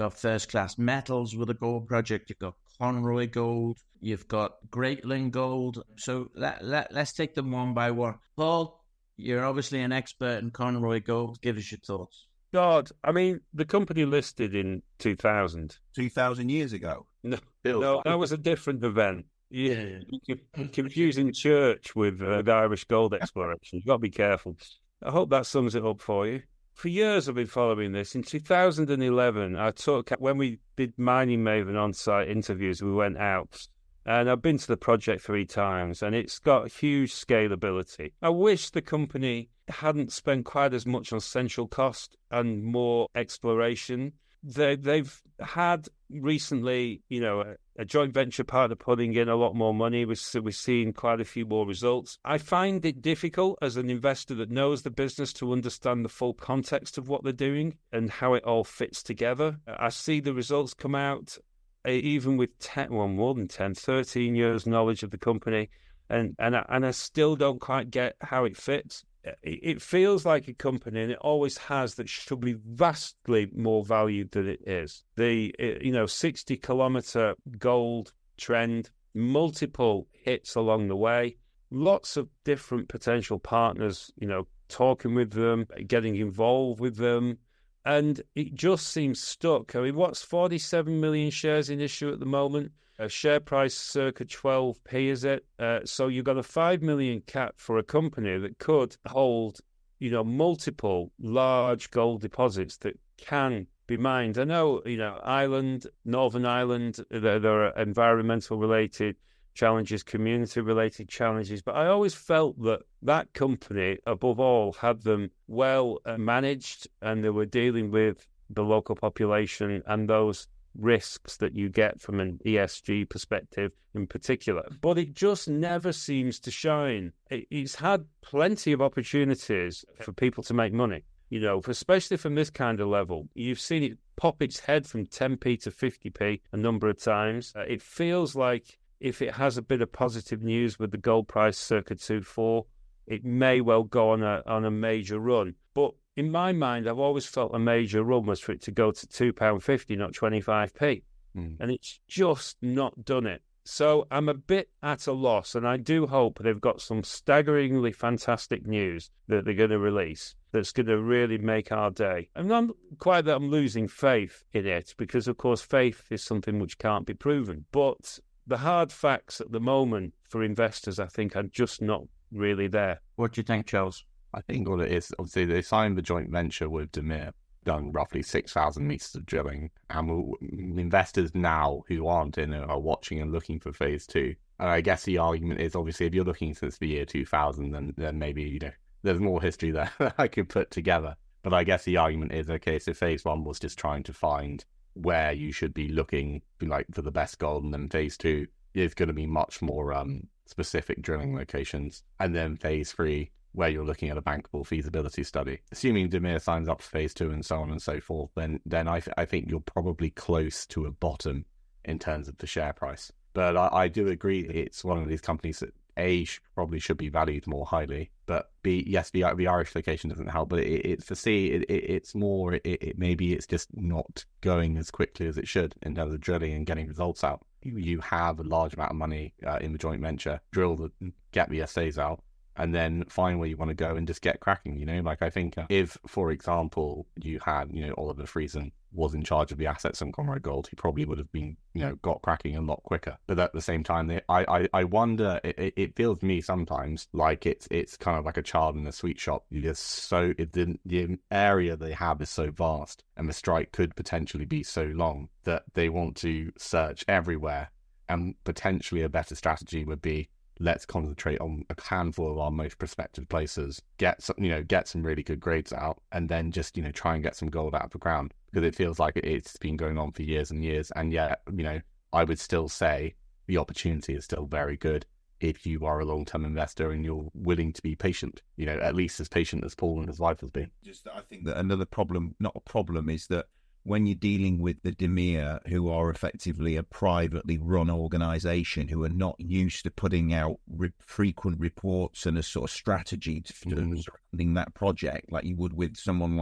got First Class Metals with a gold project. You've got Conroy Gold. You've got Greatland Gold. So let, let, let's take them one by one. Paul, you're obviously an expert in Conroy Gold. Give us your thoughts. God, I mean, the company listed in two thousand. two thousand years ago? No, no, that was a different event. Yeah, you're confusing church with uh, the Irish gold exploration. You've got to be careful. I hope that sums it up for you. For years I've been following this. In two thousand eleven, I took, when we did Mining Maven on-site interviews, we went out. And I've been to the project three times, and it's got huge scalability. I wish the company hadn't spent quite as much on central cost and more exploration. They, they've had recently, you know, a, a joint venture partner putting in a lot more money. We're, we're seeing quite a few more results. I find it difficult as an investor that knows the business to understand the full context of what they're doing and how it all fits together. I see the results come out, even with ten, well, more than ten, thirteen years knowledge of the company, and and I, and I still don't quite get how it fits. It feels like a company, and it always has, that should be vastly more valued than it is. The you know sixty kilometer gold trend, multiple hits along the way, lots of different potential partners, you know, talking with them, getting involved with them. And it just seems stuck. I mean, what's forty-seven million shares in issue at the moment? A share price circa twelve p, is it? Uh, so you've got a five million cap for a company that could hold, you know, multiple large gold deposits that can be mined. I know, you know, Ireland, Northern Ireland, there, there are environmental related challenges, community-related challenges, but I always felt that that company, above all, had them well uh, managed, and they were dealing with the local population and those risks that you get from an E S G perspective in particular. But it just never seems to shine. It, it's had plenty of opportunities for people to make money, you know, especially from this kind of level. You've seen it pop its head from ten p to fifty p a number of times. Uh, it feels like if it has a bit of positive news with the gold price circa two four, it may well go on a on a major run. But in my mind, I've always felt a major run was for it to go to two pounds fifty, not twenty-five p. Mm. And it's just not done it. So I'm a bit at a loss, and I do hope they've got some staggeringly fantastic news that they're going to release that's going to really make our day. I'm not quite that I'm losing faith in it, because, of course, faith is something which can't be proven. But the hard facts at the moment for investors, I think, are just not really there. What do you think, Charles? I think what it is, obviously, they signed the joint venture with Damir, done roughly six thousand meters of drilling, and we'll, investors now who aren't in it are watching and looking for phase two. And I guess the argument is, obviously, if you're looking since the year two thousand, then, then maybe, you know, there's more history there that I could put together. But I guess the argument is, okay, so phase one was just trying to find where you should be looking, like, for the best gold, and then phase two is going to be much more um, specific drilling locations, and then phase three, where you're looking at a bankable feasibility study. Assuming Damir signs up for phase two and so on and so forth, then then I, th- I think you're probably close to a bottom in terms of the share price. But I, I do agree it's one of these companies that A, sh- probably should be valued more highly, but B, yes, the, the Irish location doesn't help, but it, it, for C, it, it, it's more, it, it maybe it's just not going as quickly as it should in terms of drilling and getting results out. You, you have a large amount of money uh, in the joint venture, drill the, get the essays out, and then find where you want to go and just get cracking, you know? Like, I think uh, if, for example, you had, you know, Oliver Friesen was in charge of the assets on Conroy Gold, he probably would have been, you know, got cracking a lot quicker. But at the same time, they, I, I, I wonder, it, it feels to me sometimes like it's it's kind of like a child in a sweet shop. You just so, it didn't, the area they have is so vast, and the strike could potentially be so long that they want to search everywhere. And potentially a better strategy would be, let's concentrate on a handful of our most prospective places, get some, you know, get some really good grades out, and then just, you know, try and get some gold out of the ground, because it feels like it's been going on for years and years. And yet, you know, I would still say the opportunity is still very good if you are a long-term investor and you're willing to be patient, you know, at least as patient as Paul and his wife has been. Just, I think that another problem, not a problem, is that when you're dealing with the Damir, who are effectively a privately run organisation, who are not used to putting out re- frequent reports and a sort of strategy to, mm. surrounding that project, like you would with someone like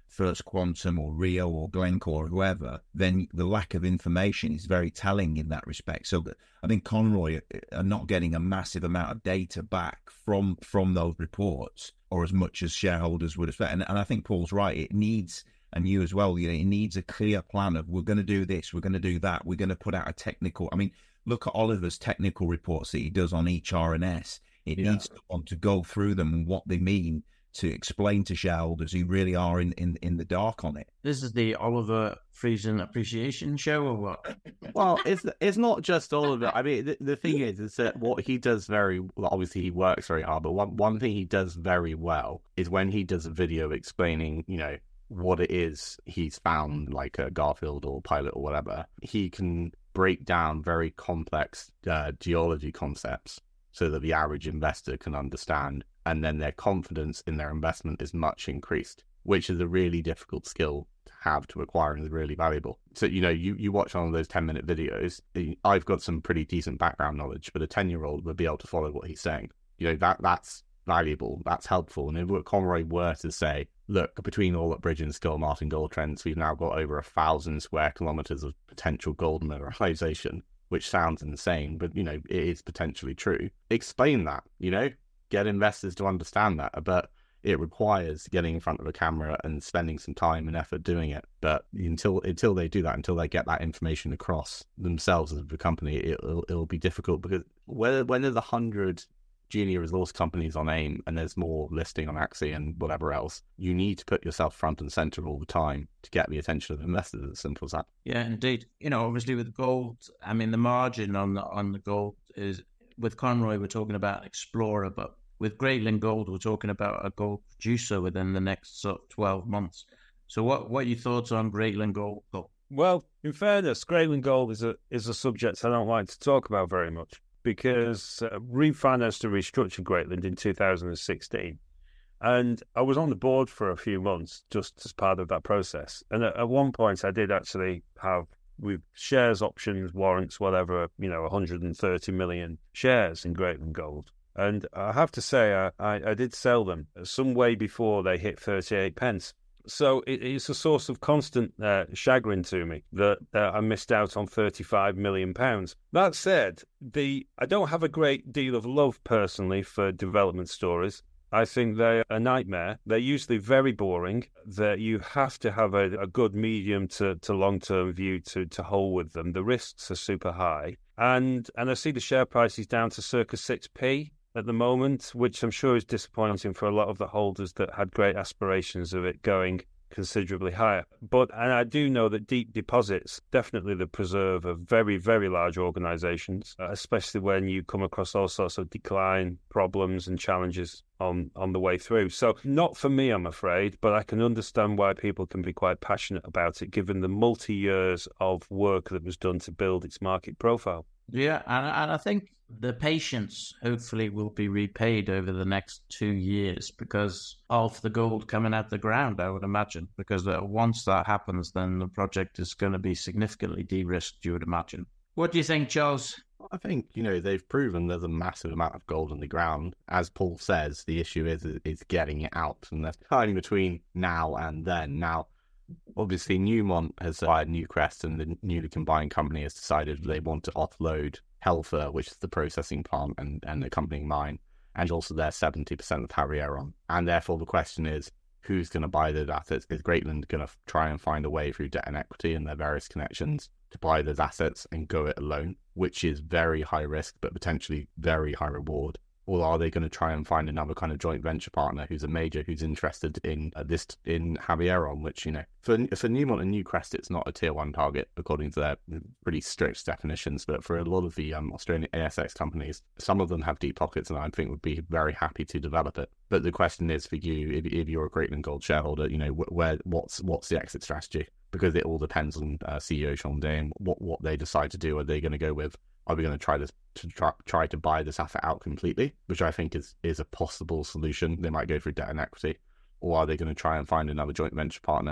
First Quantum or Rio or Glencore or whoever, then the lack of information is very telling in that respect. So I think Conroy are not getting a massive amount of data back from from those reports, or as much as shareholders would expect. And, and I think Paul's right. It needs, and you as well, you know, it needs a clear plan of, we're going to do this, we're going to do that, we're going to put out a technical. I mean, look at Oliver's technical reports that he does on each R N S. It yeah. needs someone to go through them and what they mean, to explain to shareholders who really are in, in, in the dark on it. This is the Oliver Friesen Appreciation Show, or what? Well, it's it's not just Oliver. I mean, the, the thing is, is that what he does very well, obviously he works very hard, but one, one thing he does very well is when he does a video explaining, you know, what it is he's found, like a Garfield or Pilot or whatever, he can break down very complex uh, geology concepts so that the average investor can understand, and then their confidence in their investment is much increased, which is a really difficult skill to have to acquire and is really valuable. So, you know, you, you watch one of those ten-minute videos, I've got some pretty decent background knowledge, but a ten-year-old would be able to follow what he's saying. You know, that that's valuable, that's helpful. And if Conroy were to say, look, between all at Bridge and Skull Martin Gold Trends, we've now got over a thousand square kilometers of potential gold mineralization, which sounds insane, but, you know, it is potentially true. Explain that, you know, get investors to understand that, but it requires getting in front of a camera and spending some time and effort doing it. But until until they do that, until they get that information across themselves as a company, it'll, it'll be difficult, because when, when there's a hundred junior resource companies on AIM and there's more listing on Axie and whatever else, you need to put yourself front and center all the time to get the attention of investors. As simple as that. Yeah, indeed. You know, obviously with gold, I mean, the margin on the, on the gold is, with Conroy, we're talking about an explorer, but with Greatland Gold, we're talking about a gold producer within the next sort of twelve months. So what, what are your thoughts on Greatland Gold? Well, in fairness, Greatland Gold is a, is a subject I don't like to talk about very much, because uh, refinanced and restructured Greatland in two thousand sixteen. And I was on the board for a few months just as part of that process. And at, at one point, I did actually have, with shares, options, warrants, whatever, you know, one hundred thirty million shares in Greatland Gold. And I have to say, I, I, I did sell them some way before they hit thirty-eight pence. So it, it's a source of constant uh, chagrin to me that uh, I missed out on thirty-five million pounds. That said, the I don't have a great deal of love personally for development stories. I think they're a nightmare. They're usually very boring, that you have to have a, a good medium to, to long-term view to, to hold with them. The risks are super high. And and I see the share price is down to circa six p at the moment, which I'm sure is disappointing for a lot of the holders that had great aspirations of it going considerably higher. But, and I do know that deep deposits, definitely the preserve of very, very large organisations, especially when you come across all sorts of decline problems and challenges on, on the way through. So not for me, I'm afraid, but I can understand why people can be quite passionate about it, given the multi-years of work that was done to build its market profile. Yeah, and, and I think the patience hopefully will be repaid over the next two years because of the gold coming out the ground, I would imagine. Because once that happens, then the project is going to be significantly de-risked, you would imagine. What do you think, Charles? I think, you know, they've proven there's a massive amount of gold in the ground. As Paul says, the issue is is getting it out, and there's time between now and then. Now, obviously, Newmont has acquired Newcrest, and the newly combined company has decided they want to offload Helfer, which is the processing plant and, and accompanying mine, and also their seventy percent of Havieron. And therefore, the question is, who's going to buy those assets? Is Greatland going to try and find a way through debt and equity and their various connections to buy those assets and go it alone, which is very high risk, but potentially very high reward? Or are they going to try and find another kind of joint venture partner who's a major, who's interested in uh, this in Havieron, which, you know, for for Newmont and Newcrest, it's not a tier one target according to their pretty strict definitions. But for a lot of the um, Australian A S X companies, some of them have deep pockets, and I think would be very happy to develop it. But the question is for you, if, if you're a Greatland Gold shareholder, you know, where what's what's the exit strategy? Because it all depends on uh, C E O Sean Day and what what they decide to do. Are they going to go with? Are we going to try this to try, try to buy this asset out completely, which I think is, is a possible solution? They might go through debt and equity, or are they going to try and find another joint venture partner to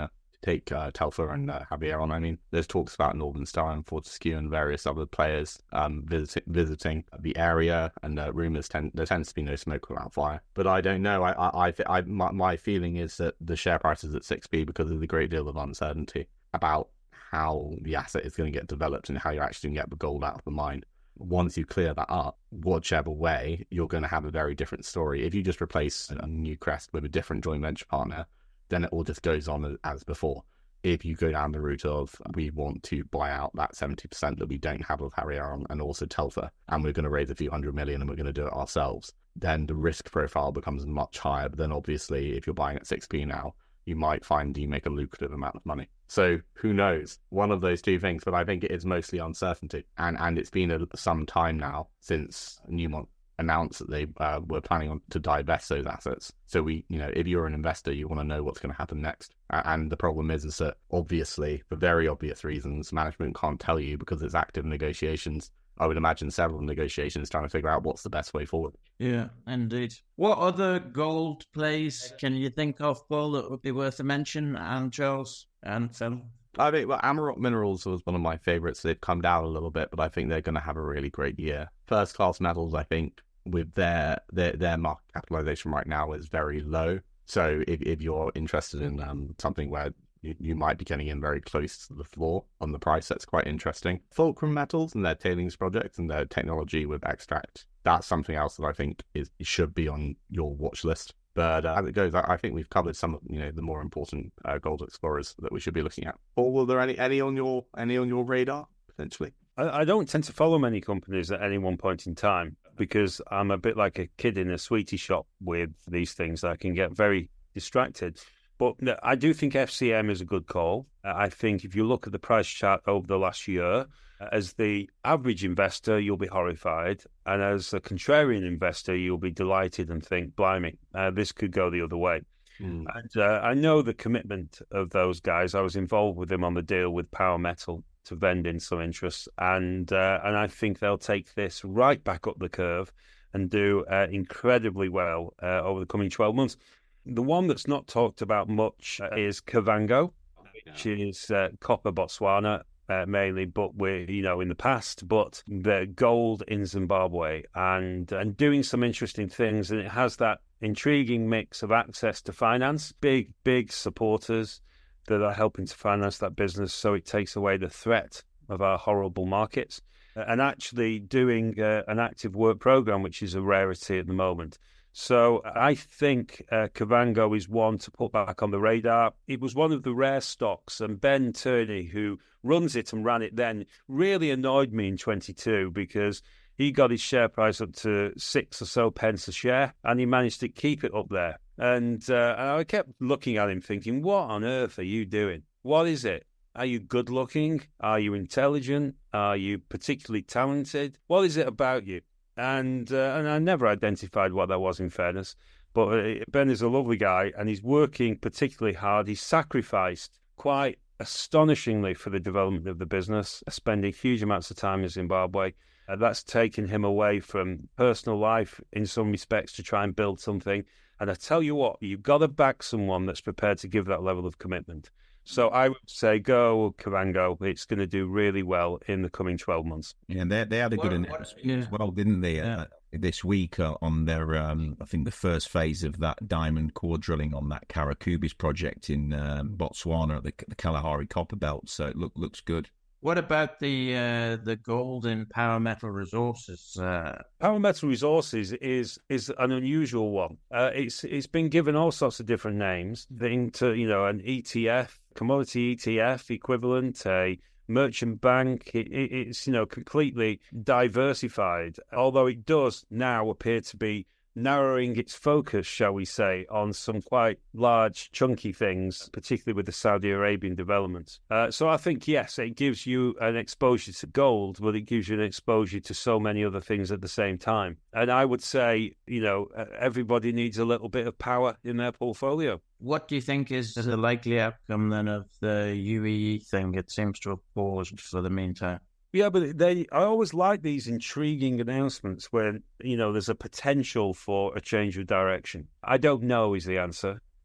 take uh, Telfer and uh, Javier on. I mean, there's talks about Northern Star and Fortescue and various other players um, visit, visiting the area, and uh, rumours tend there tends to be no smoke without fire. But I don't know. I, I, I, I my, my feeling is that the share price is at six p because of the great deal of uncertainty about how the asset is going to get developed and how you're actually going to get the gold out of the mine. Once you clear that up, whichever way, you're going to have a very different story. If you just replace a Newcrest with a different joint venture partner, then it all just goes on as before. If you go down the route of we want to buy out that seventy percent that we don't have of Javier and also Telfer, and we're going to raise a few hundred million and we're going to do it ourselves, then the risk profile becomes much higher. But then obviously, if you're buying at six p now, you might find you make a lucrative amount of money. So who knows? One of those two things, but I think it is mostly uncertainty. And and it's been a, some time now since Newmont announced that they uh, were planning on to divest those assets. So we, you know, if you're an investor, you want to know what's going to happen next. Uh, and the problem is, is that obviously, for very obvious reasons, management can't tell you because it's active negotiations. I would imagine several negotiations trying to figure out what's the best way forward. Yeah, indeed. What other gold plays can you think of, Paul, that would be worth a mention? And Charles and Phil? I think, well, Amaroq Minerals was one of my favourites. They've come down a little bit, but I think they're going to have a really great year. First Class Metals, I think, with their their, their market capitalisation right now is very low. So if, if you're interested in um, something where You, you might be getting in very close to the floor on the price. That's quite interesting. Fulcrum Metals and their tailings project and their technology with extract. That's something else that I think is should be on your watch list. But uh, as it goes, I, I think we've covered some of you know the more important uh, gold explorers that we should be looking at. Or were there any any on your any on your radar potentially? I, I don't tend to follow many companies at any one point in time because I'm a bit like a kid in a sweetie shop with these things. I can get very distracted. But I do think F C M is a good call. I think if you look at the price chart over the last year, as the average investor, you'll be horrified. And as a contrarian investor, you'll be delighted and think, blimey, uh, this could go the other way. Mm. And uh, I know the commitment of those guys. I was involved with them on the deal with Power Metal to vend in some interest. And, uh, and I think they'll take this right back up the curve and do uh, incredibly well uh, over the coming twelve months. The one that's not talked about much is Kavango, which is uh, copper Botswana uh, mainly, but we're, you know, in the past, but the gold in Zimbabwe and, and doing some interesting things. And it has that intriguing mix of access to finance, big, big supporters that are helping to finance that business. So it takes away the threat of our horrible markets and actually doing uh, an active work program, which is a rarity at the moment. So I think uh, Kavango is one to put back on the radar. It was one of the rare stocks, and Ben Turney, who runs it and ran it then, really annoyed me in twenty-two because he got his share price up to six or so pence a share, and he managed to keep it up there. And, uh, and I kept looking at him thinking, what on earth are you doing? What is it? Are you good looking? Are you intelligent? Are you particularly talented? What is it about you? And uh, and I never identified what that was, in fairness. But uh, Ben is a lovely guy, and he's working particularly hard. He's sacrificed quite astonishingly for the development of the business, spending huge amounts of time in Zimbabwe. Uh, that's taken him away from personal life in some respects to try and build something. And I tell you what, you've got to back someone that's prepared to give that level of commitment. So I would say go Kavango. It's going to do really well in the coming twelve months. Yeah, they they had a good announcement yeah. as well, didn't they? Yeah. Uh, this week uh, on their, um, I think the first phase of that diamond core drilling on that Karakubis project in um, Botswana, the, the Kalahari Copper Belt. So it look, looks good. What about the uh, the gold in Power Metal Resources? Uh... Power Metal Resources is is an unusual one. Uh, it's it's been given all sorts of different names. Into you know an E T F, commodity E T F equivalent, a merchant bank. It, it, it's you know completely diversified. Although it does now appear to be narrowing its focus, shall we say, on some quite large, chunky things, particularly with the Saudi Arabian developments. Uh, so I think, yes, it gives you an exposure to gold, but it gives you an exposure to so many other things at the same time. And I would say, you know, everybody needs a little bit of power in their portfolio. What do you think is the likely outcome then of the U A E thing? It seems to have paused for the meantime. Yeah, but they, I always like these intriguing announcements when, you know, there's a potential for a change of direction. I don't know is the answer.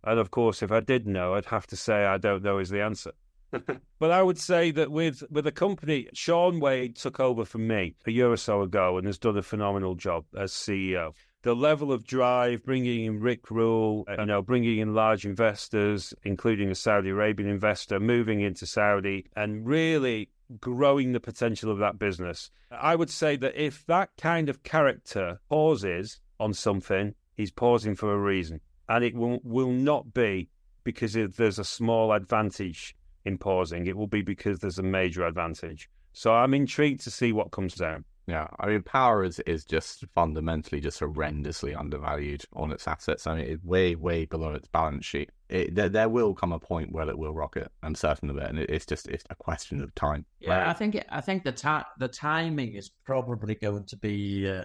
And of course, if I did know, I'd have to say I don't know is the answer. But I would say that with, with a company, Sean Wade took over from me a year or so ago and has done a phenomenal job as C E O. The level of drive, bringing in Rick Rule, you know, bringing in large investors, including a Saudi Arabian investor, moving into Saudi and really growing the potential of that business. I would say that if that kind of character pauses on something, he's pausing for a reason. And it will, will not be because there's a small advantage in pausing. It will be because there's a major advantage. So I'm intrigued to see what comes down. Yeah, I mean, Power is, is just fundamentally just horrendously undervalued on its assets. I mean, it's way, way below its balance sheet. It, there, there will come a point where it will rocket. I'm certain of it, and it, it's just it's a question of time. Yeah, right? I think it, I think the ta- the timing is probably going to be uh,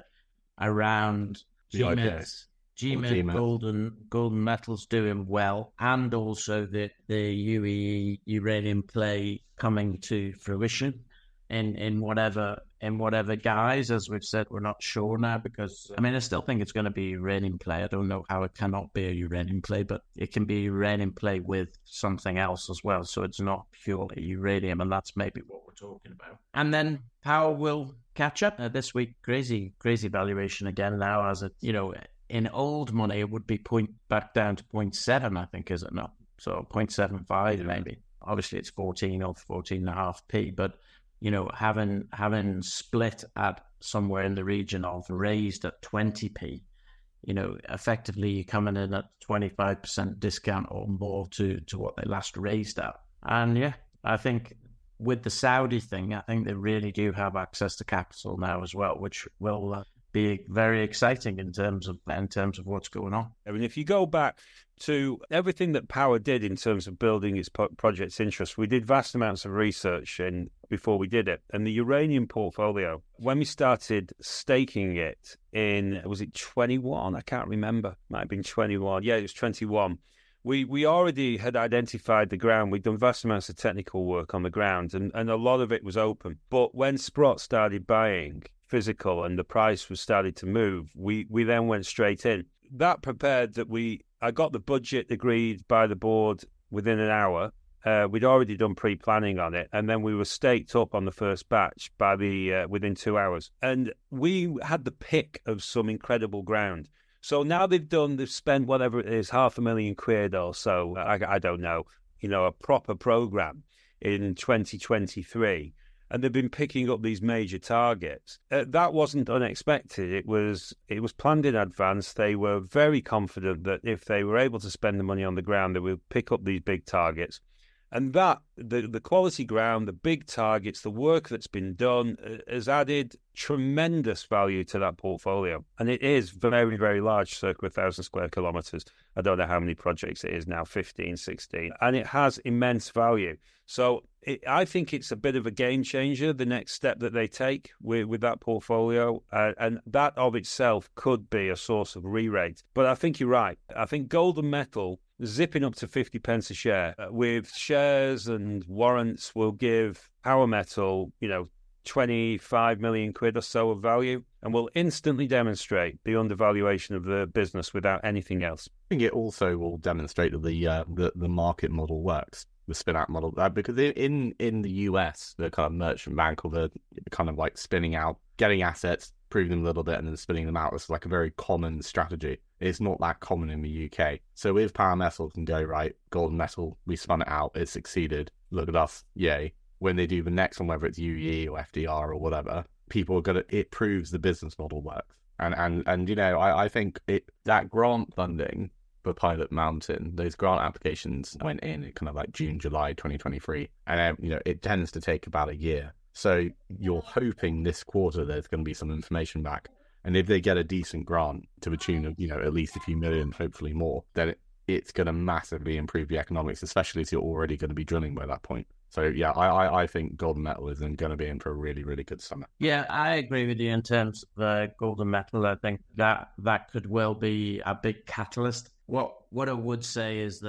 around G M E T. G M E T golden golden metals doing well, and also the the U A E uranium play coming to fruition in in whatever in whatever guise. As we've said, we're not sure now because I mean I still think it's going to be a uranium play. I don't know how it cannot be a uranium play, but it can be a uranium play with something else as well. So it's not purely uranium, and that's maybe what we're talking about. And then Power will catch up uh, this week. Crazy crazy valuation again now, as it you know. In old money, it would be point back down to zero point seven, I think, is it not? So zero point seven five maybe. Obviously, it's fourteen or fourteen and a half p, but you know, having having split at somewhere in the region of raised at twenty p, you know, effectively you're coming in at twenty-five percent discount or more to to what they last raised at. And yeah, I think with the Saudi thing, I think they really do have access to capital now as well, which will uh, be very exciting in terms of in terms of what's going on. I mean, if you go back to everything that Power did in terms of building its project's interest, we did vast amounts of research in, before we did it. And the uranium portfolio, when we started staking it in, was it twenty-one? I can't remember. Might have been twenty-one. Yeah, it was twenty-one. We we already had identified the ground. We'd done vast amounts of technical work on the ground, and, and a lot of it was open. But when Sprott started buying physical and the price was started to move, we, we then went straight in. That prepared that we, I got the budget agreed by the board within an hour. Uh, we'd already done pre-planning on it, and then we were staked up on the first batch by the uh, within two hours. And we had the pick of some incredible ground. So now they've done, they've spent whatever it is, half a million quid or so, I, I don't know, you know, a proper program in twenty twenty-three. And they've been picking up these major targets. Uh, that wasn't unexpected. It was it was planned in advance. They were very confident that if they were able to spend the money on the ground, they would pick up these big targets. And that, the, the quality ground, the big targets, the work that's been done uh, has added tremendous value to that portfolio. And it is very, very large, circa one thousand square kilometres. I don't know how many projects it is now, fifteen, sixteen. And it has immense value. So it, I think it's a bit of a game changer, the next step that they take with, with that portfolio. Uh, and that of itself could be a source of re-rate. But I think you're right. I think gold and metal zipping up to fifty pence a share uh, with shares and warrants will give Power Metal, you know, twenty-five million quid or so of value, and will instantly demonstrate the undervaluation of the business without anything else. I think it also will demonstrate that the uh, the, the market model works, the spin-out model, uh, because in in the U S, the kind of merchant bank or the kind of like spinning out, getting assets, proving them a little bit, and then spinning them out is like a very common strategy. It's not that common in the U K. So with Power Metal can go, right, gold and metal, we spun it out, it succeeded, look at us, yay. When they do the next one, whether it's U E E or F D R or whatever, people are gonna, it proves the business model works. And and and you know, I, I think it that grant funding for Pilot Mountain, those grant applications went in in kind of like June, July twenty twenty-three, and um, you know, it tends to take about a year. So you're hoping this quarter there's going to be some information back. And if they get a decent grant to the tune of, you know, at least a few million, hopefully more, then it, it's going to massively improve the economics, especially if you're already going to be drilling by that point. So, yeah, I, I, I think gold and metal is going to be in for a really, really good summer. Yeah, I agree with you in terms of uh, gold and metal. I think that that could well be a big catalyst. What what I would say is that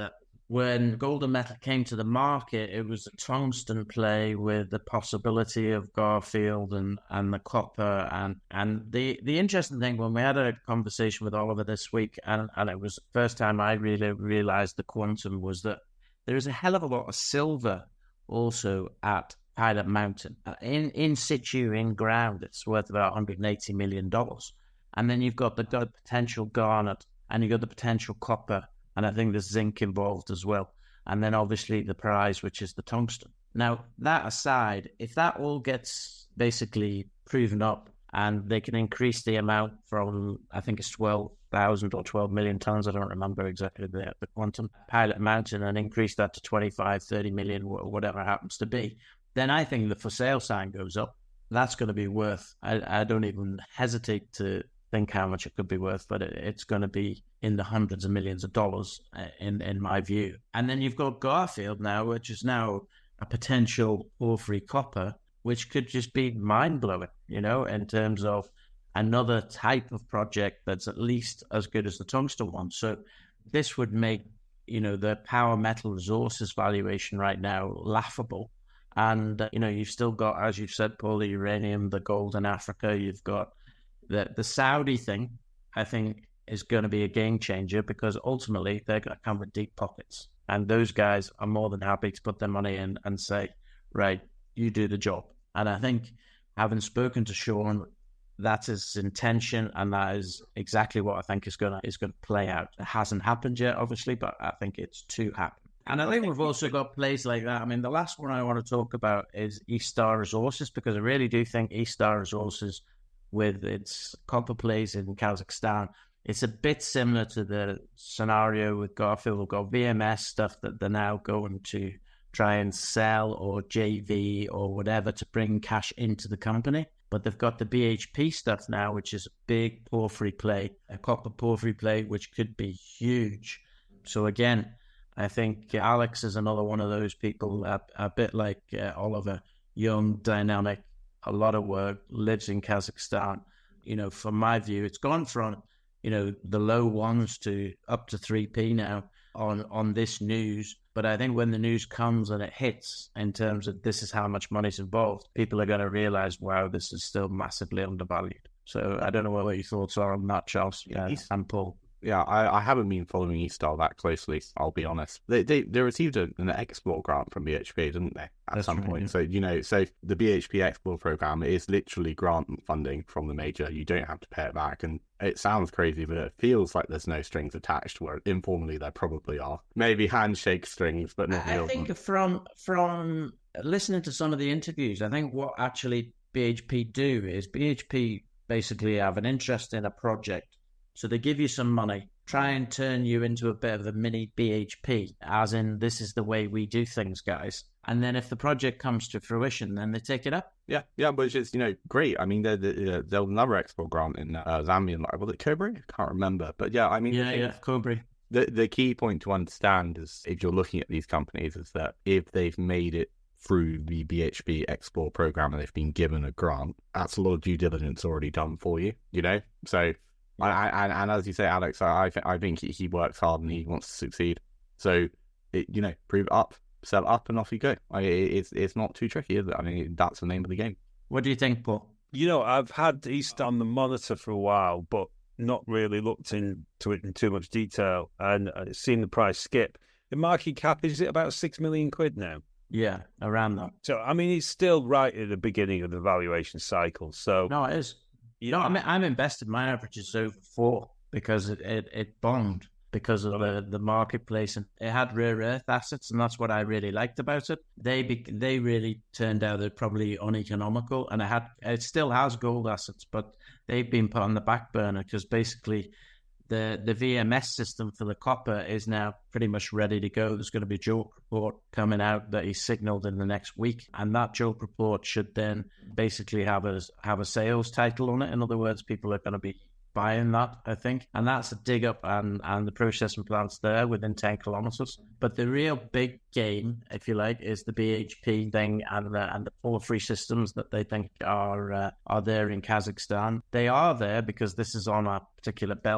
when gold and metal came to the market, it was a tungsten play with the possibility of Garfield and, and the copper. And, and the, the interesting thing, when we had a conversation with Oliver this week, and, and it was the first time I really realized the quantum, was that there is a hell of a lot of silver also at Pilot Mountain. In, in situ, in ground, it's worth about one hundred eighty million dollars. And then you've got the potential garnet, and you've got the potential copper, and I think there's zinc involved as well. And then obviously the prize, which is the tungsten. Now, that aside, if that all gets basically proven up and they can increase the amount from, I think it's twelve thousand or twelve million tons, I don't remember exactly the, the quantum, Pilot Mountain, and increase that to twenty-five, thirty million, whatever it happens to be, then I think the for sale sign goes up. That's going to be worth, I, I don't even hesitate to think how much it could be worth, but it, it's going to be in the hundreds of millions of dollars uh, in in my view. And then you've got Garfield now, which is now a potential porphyry copper, which could just be mind-blowing, you know, in terms of another type of project that's at least as good as the tungsten one. So this would make, you know, the power metal resources valuation right now laughable. And, uh, you know, you've still got, as you've said, Paul, the uranium, the gold in Africa. You've got the, the Saudi thing, I think, is going to be a game changer, because ultimately they're going to come with deep pockets. And those guys are more than happy to put their money in and say, right, you do the job. And I think, having spoken to Sean, that's his intention, and that is exactly what I think is going to is going to play out. It hasn't happened yet, obviously, but I think it's to happen. And I think we've also got plays like that. I mean, the last one I want to talk about is East Star Resources, because I really do think East Star Resources, with its copper plays in Kazakhstan, it's a bit similar to the scenario with Garfield. We've got V M S stuff that they're now going to try and sell or J V or whatever to bring cash into the company. But they've got the B H P stuff now, which is a big porphyry play, a copper porphyry play, which could be huge. So again, I think Alex is another one of those people, a, a bit like uh, Oliver, young, dynamic, a lot of work, lives in Kazakhstan. You know, from my view, it's gone from, you know, the low ones to up to three p now on, on this news. But I think when the news comes and it hits in terms of this is how much money's involved, people are going to realize, wow, this is still massively undervalued. So I don't know what your thoughts are on that, Charles uh, and Paul. Yeah, I, I haven't been following East Star that closely, I'll be honest. They they, they received a, an export grant from B H P, didn't they, at That's some right, point? yeah. So, you know, so the B H P export program is literally grant funding from the major. You don't have to pay it back. And it sounds crazy, but it feels like there's no strings attached, where informally there probably are. Maybe handshake strings, but not I real think ones. from from listening to some of the interviews, I think what actually B H P do is B H P basically have an interest in a project. So they give you some money, try and turn you into a bit of a mini B H P, as in, this is the way we do things, guys. And then if the project comes to fruition, then they take it up. Yeah, yeah, which is, you know, great. I mean, there there there was another export grant in uh, Zambian, like, was it Cobra? I can't remember. But yeah, I mean, Yeah, yeah, Cobra. The, the key point to understand is, if you're looking at these companies, is that if they've made it through the B H P export program and they've been given a grant, that's a lot of due diligence already done for you, you know? So, I, I, and, and as you say, Alex, I, I, th- I think he, he works hard and he wants to succeed. So, it, you know, prove it up, sell it up, and off you go. I, it, it's it's not too tricky, is it? I mean, that's the name of the game. What do you think, Paul? You know, I've had East on the monitor for a while, but not really looked into it in too much detail, and uh, seen the price skip. The market cap, is it about six million quid now? Yeah, around that. So, I mean, it's still right at the beginning of the valuation cycle. So, No, it is. You know, I mean, I'm invested. My average is over four because it, it, it bombed because of the, the marketplace, and it had rare earth assets, and that's what I really liked about it. They be, they really turned out they're probably uneconomical, and it had it still has gold assets, but they've been put on the back burner because basically the the V M S system for the copper is now pretty much ready to go. There's going to be a JORC report coming out that he's signaled in the next week, and that JORC report should then basically have a have a sales title on it. In other words, people are going to be buying that, I think, and that's a dig up, and and the processing plant's there within ten kilometers. But the real big game, if you like, is the B H P thing and the and the porphyry systems that they think are uh, are there in Kazakhstan. They are there because this is on a particular belt.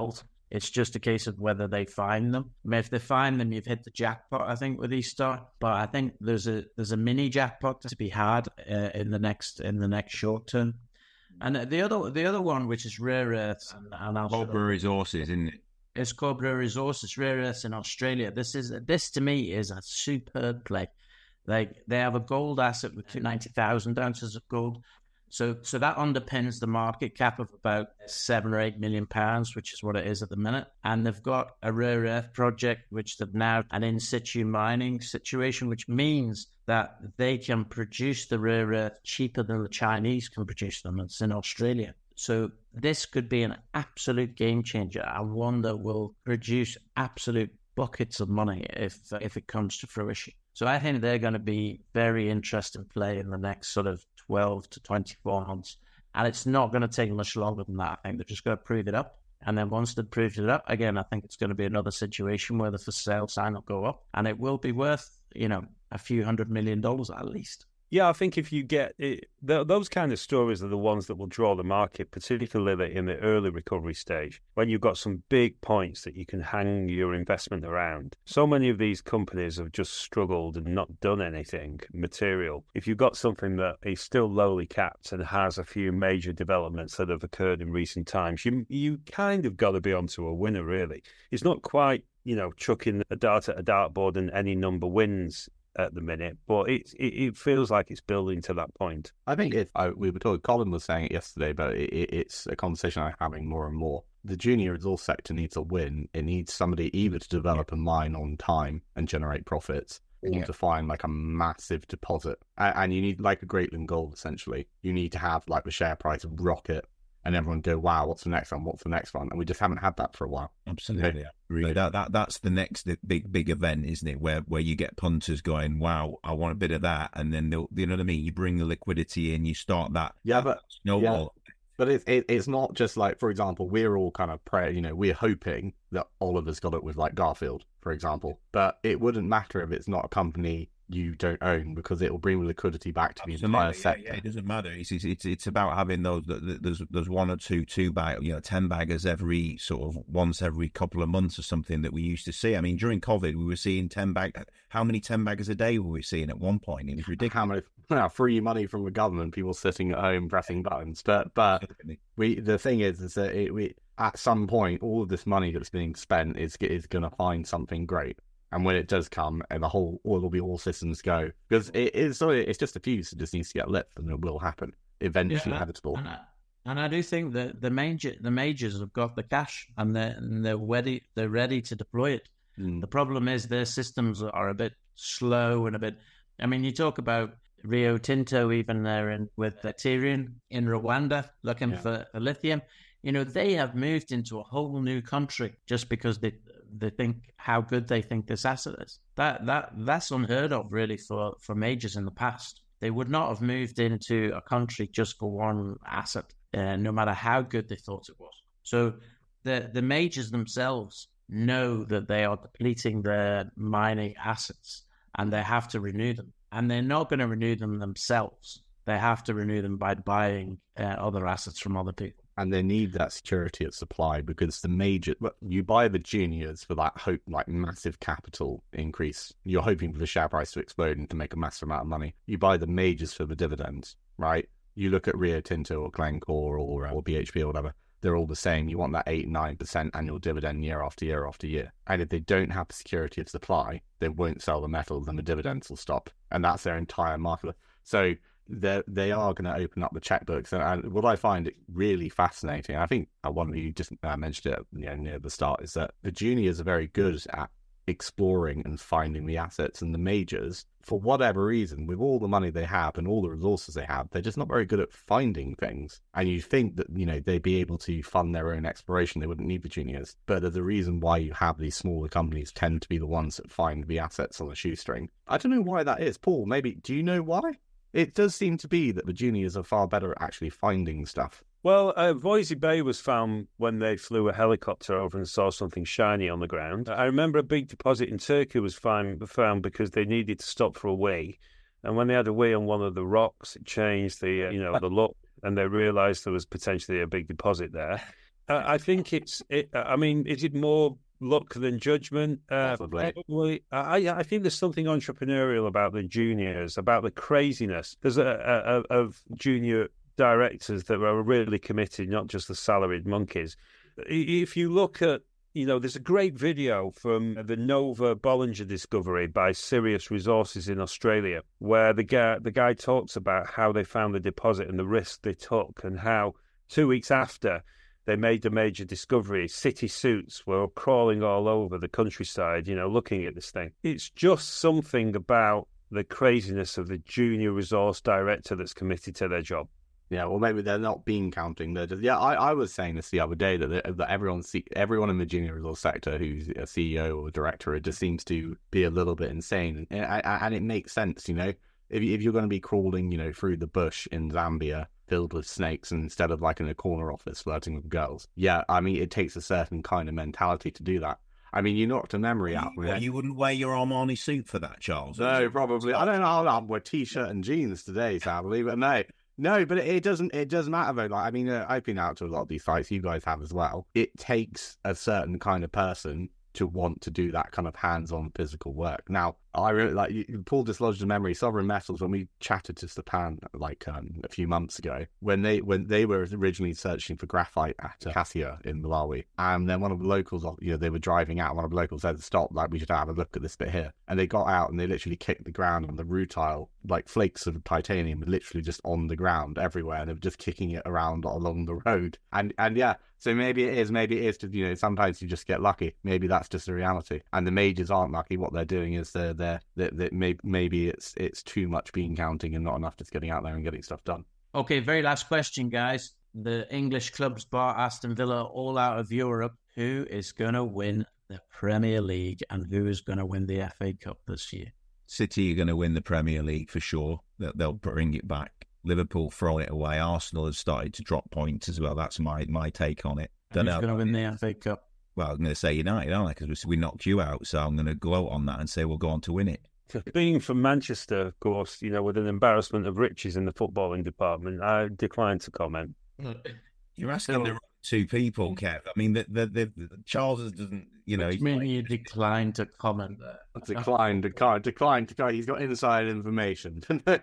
It's just a case of whether they find them. I mean, if they find them, you've hit the jackpot, I think, with Eastar. But I think there's a there's a mini jackpot to be had uh, in the next in the next short term. And the other the other one, which is rare earths, and, and I'll Cobra Resources, isn't it? It's Cobra Resources, rare earths in Australia. This is this to me is a superb play. Like they have a gold asset with ninety thousand ounces of gold. So so that underpins the market cap of about seven or eight million pounds, which is what it is at the minute. And they've got a rare earth project, which they've now an in situ mining situation, which means that they can produce the rare earth cheaper than the Chinese can produce them. It's in Australia. So this could be an absolute game changer, and one that will produce absolute buckets of money if if it comes to fruition. So I think they're going to be very interesting play in the next sort of twelve to twenty-four months. And it's not going to take much longer than that. I think they're just going to prove it up. And then once they've proved it up, again, I think it's going to be another situation where the for sale sign will go up, and it will be worth, you know, a few hundred million dollars at least. Yeah, I think if you get it, th- those kind of stories are the ones that will draw the market, particularly in the early recovery stage, when you've got some big points that you can hang your investment around. So many of these companies have just struggled and not done anything material. If you've got something that is still lowly capped and has a few major developments that have occurred in recent times, you you kind of got to be onto a winner, really. It's not quite, you know, chucking a dart at a dartboard and any number wins at the minute, but it, it it feels like it's building to that point. I think if I, we were told, Colin was saying it yesterday, but it, it, it's a conversation I'm having more and more. The junior resource sector needs a win. It needs somebody either to develop a mine on time and generate profits, or yeah. to find like a massive deposit. And, and you need like a Greatland Gold, essentially. You need to have like the share price rocket and everyone go, wow, what's the next one? What's the next one? And we just haven't had that for a while. Absolutely. Really. That, that, that's the next big, big event, isn't it? Where, where you get punters going, wow, I want a bit of that. And then they'll, you know what I mean? You bring the liquidity in, you start that. Yeah, but snowball. Yeah. But it, it, it's not just like, for example, we're all kind of pray, you know, we're hoping that Oliver's got it with like Garfield, for example. But it wouldn't matter if it's not a company you don't own, because it will bring liquidity back to the Absolutely. entire sector. Yeah, yeah, it doesn't matter. It's, it's it's about having those. There's there's one or two two bag, you know, ten baggers every sort of once every couple of months or something that we used to see. I mean, during COVID, we were seeing ten bag. How many ten baggers a day were we seeing at one point? It was ridiculous. How many well, free money from the government? People sitting at home pressing buttons. But but Absolutely. we the thing is is that it, we at some point all of this money that's being spent is is going to find something great. And when it does come, and the whole, all will be all systems go, because it is. So it's just a fuse that just needs to get lit, and it will happen eventually. Yeah, inevitable. And I, and I do think that the major, the majors have got the cash, and they're and they're ready. They're ready to deploy it. Mm. The problem is their systems are a bit slow and a bit. I mean, you talk about Rio Tinto, even there in with Tyrian in Rwanda, looking yeah. for, for lithium. You know, they have moved into a whole new country just because they. They think how good they think this asset is. That that that's unheard of, really, for, for majors in the past. They would not have moved into a country just for one asset, uh, no matter how good they thought it was. So the the majors themselves know that they are depleting their mining assets, and they have to renew them. And they're not going to renew them themselves. They have to renew them by buying uh, other assets from other people. And they need that security of supply, because the major, you buy the juniors for that hope, like massive capital increase. You're hoping for the share price to explode and to make a massive amount of money. You buy the majors for the dividends, right? You look at Rio Tinto or Glencore or, or B H P or whatever. They're all the same. You want that eight, nine percent annual dividend year after year after year. And if they don't have the security of supply, they won't sell the metals and the dividends will stop. And that's their entire market. So they they are going to open up the checkbooks. And, and what I find really fascinating, I think one of you just uh, mentioned it you know, near the start, is that the juniors are very good at exploring and finding the assets, and the majors, for whatever reason, with all the money they have and all the resources they have, they're just not very good at finding things. And you think that, you know, they'd be able to fund their own exploration, they wouldn't need the juniors. But the reason why you have these smaller companies tend to be the ones that find the assets on a shoestring. I don't know why that is. Paul, maybe, do you know why? It does seem to be that the juniors are far better at actually finding stuff. Well, uh, Voisey Bay was found when they flew a helicopter over and saw something shiny on the ground. I remember a big deposit in Turkey was found, found because they needed to stop for a wee. And when they had a wee on one of the rocks, it changed the, uh, you know, the look, and they realised there was potentially a big deposit there. Uh, I think it's. It, I mean, is it more luck than judgment? Uh, probably. I, I think there's something entrepreneurial about the juniors, about the craziness. There's a, a, a of junior directors that are really committed, not just the salaried monkeys. If you look at, you know, there's a great video from the Nova Bollinger discovery by Sirius Resources in Australia, where the guy the guy talks about how they found the deposit and the risk they took, and how two weeks after they made the major discovery, city suits were crawling all over the countryside, you know, looking at this thing. It's just something about the craziness of the junior resource director that's committed to their job. Yeah, well, maybe they're not bean counting. They're just, yeah, I, I was saying this the other day that, they, that everyone, see, everyone in the junior resource sector who's a C E O or a director, it just seems to be a little bit insane. And, and it makes sense, you know, if, if you're going to be crawling, you know, through the bush in Zambia filled with snakes and instead of like in a corner office flirting with girls. Yeah, I mean, it takes a certain kind of mentality to do that. I mean, you knocked a memory out. You, you wouldn't wear your Armani suit for that, Charles? No, probably. I don't know. I'll wear t-shirt and jeans today, sadly, but no. No, but it doesn't. It doesn't matter though. Like, I mean, uh, I've been out to a lot of these sites. You guys have as well. It takes a certain kind of person to want to do that kind of hands-on physical work. Now, I really like. Paul dislodged a memory. Sovereign Metals, when we chatted to Stepan like um, a few months ago, when they when they were originally searching for graphite at Cassia in Malawi, and then one of the locals, you know, they were driving out. One of the locals said, "Stop! Like, we should have a look at this bit here." And they got out and they literally kicked the ground on the rutile, like flakes of titanium, literally just on the ground everywhere. They were just kicking it around along the road. And and yeah, so maybe it is. Maybe it is to, you know, sometimes you just get lucky. Maybe that's just the reality. And the majors aren't lucky. What they're doing is they're there. That, that maybe, maybe it's it's too much bean counting and not enough just getting out there and getting stuff done. Okay, very last question, guys. The English clubs bar Aston Villa all out of Europe. Who is going to win the Premier League and who is going to win the F A Cup this year? City are going to win the Premier League for sure. They'll, they'll bring it back. Liverpool throwing it away. Arsenal has started to drop points as well. That's my my take on it. Don't Who's know. going to win the F A Cup? Well, I'm going to say United, aren't I? Because we knocked you out, so I'm going to gloat on that and say we'll go on to win it. Being from Manchester, of course, you know, with an embarrassment of riches in the footballing department, I decline to comment. You're asking the two people, Kev. I mean, the, the, the, the Charles doesn't, you know. What do you mean you decline to comment there? Decline, decline, decline, decline. He's got inside information. I,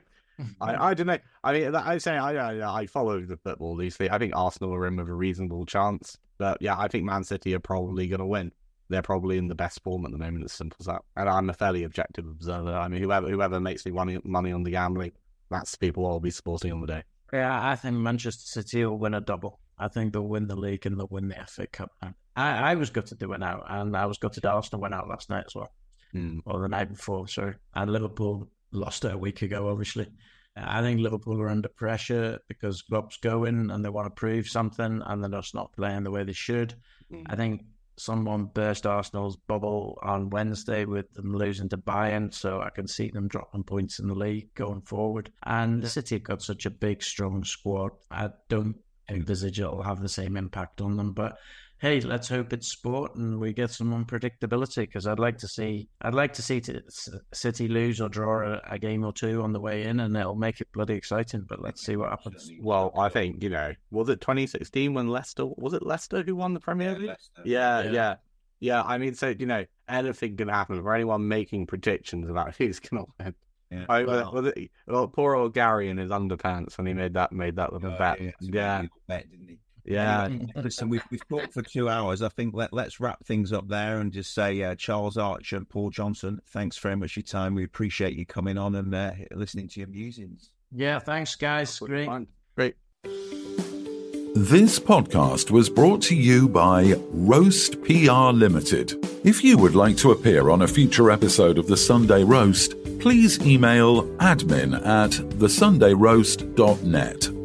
I don't know. I mean, I say I, I I follow the football loosely. I think Arsenal are in with a reasonable chance, but yeah, I think Man City are probably going to win. They're probably in the best form at the moment. As simple as that. And I'm a fairly objective observer. I mean, whoever whoever makes me money money on the gambling, that's the people I'll be supporting on the day. Yeah, I think Manchester City will win a double. I think they'll win the league and they'll win the F A Cup. I, I was gutted to win out, and I was gutted Arsenal went out last night as well, mm. or the night before. Sorry, and Liverpool lost it a week ago. Obviously, I think Liverpool are under pressure because Klopp's going and they want to prove something, and they're just not playing the way they should. Mm. I think someone burst Arsenal's bubble on Wednesday with them losing to Bayern, so I can see them dropping points in the league going forward. And City have got such a big, strong squad. I don't envisage it'll have the same impact on them, but hey, let's hope it's sport and we get some unpredictability, because I'd like to see I'd like to see t- City lose or draw a, a game or two on the way in, and it'll make it bloody exciting. But let's see what happens. Well, I think, you know, was it twenty sixteen when Leicester was it Leicester who won the Premier League? Yeah, yeah, yeah, yeah. I mean, so, you know, anything can happen for anyone making predictions about who's going to win. Yeah. I, well, was it, well, poor old Gary in his underpants when he made that made that little oh, bet. Yeah, yeah. Bet, didn't he? Yeah. Listen, we've, we've talked for two hours. I think let, let's wrap things up there and just say, uh, Charles Archer and Paul Johnson, thanks very much for your time. We appreciate you coming on and uh, listening to your musings. Yeah, thanks, guys. Great. Great. This podcast was brought to you by Roast P R Limited. If you would like to appear on a future episode of The Sunday Roast, please email admin at the sunday roast dot net.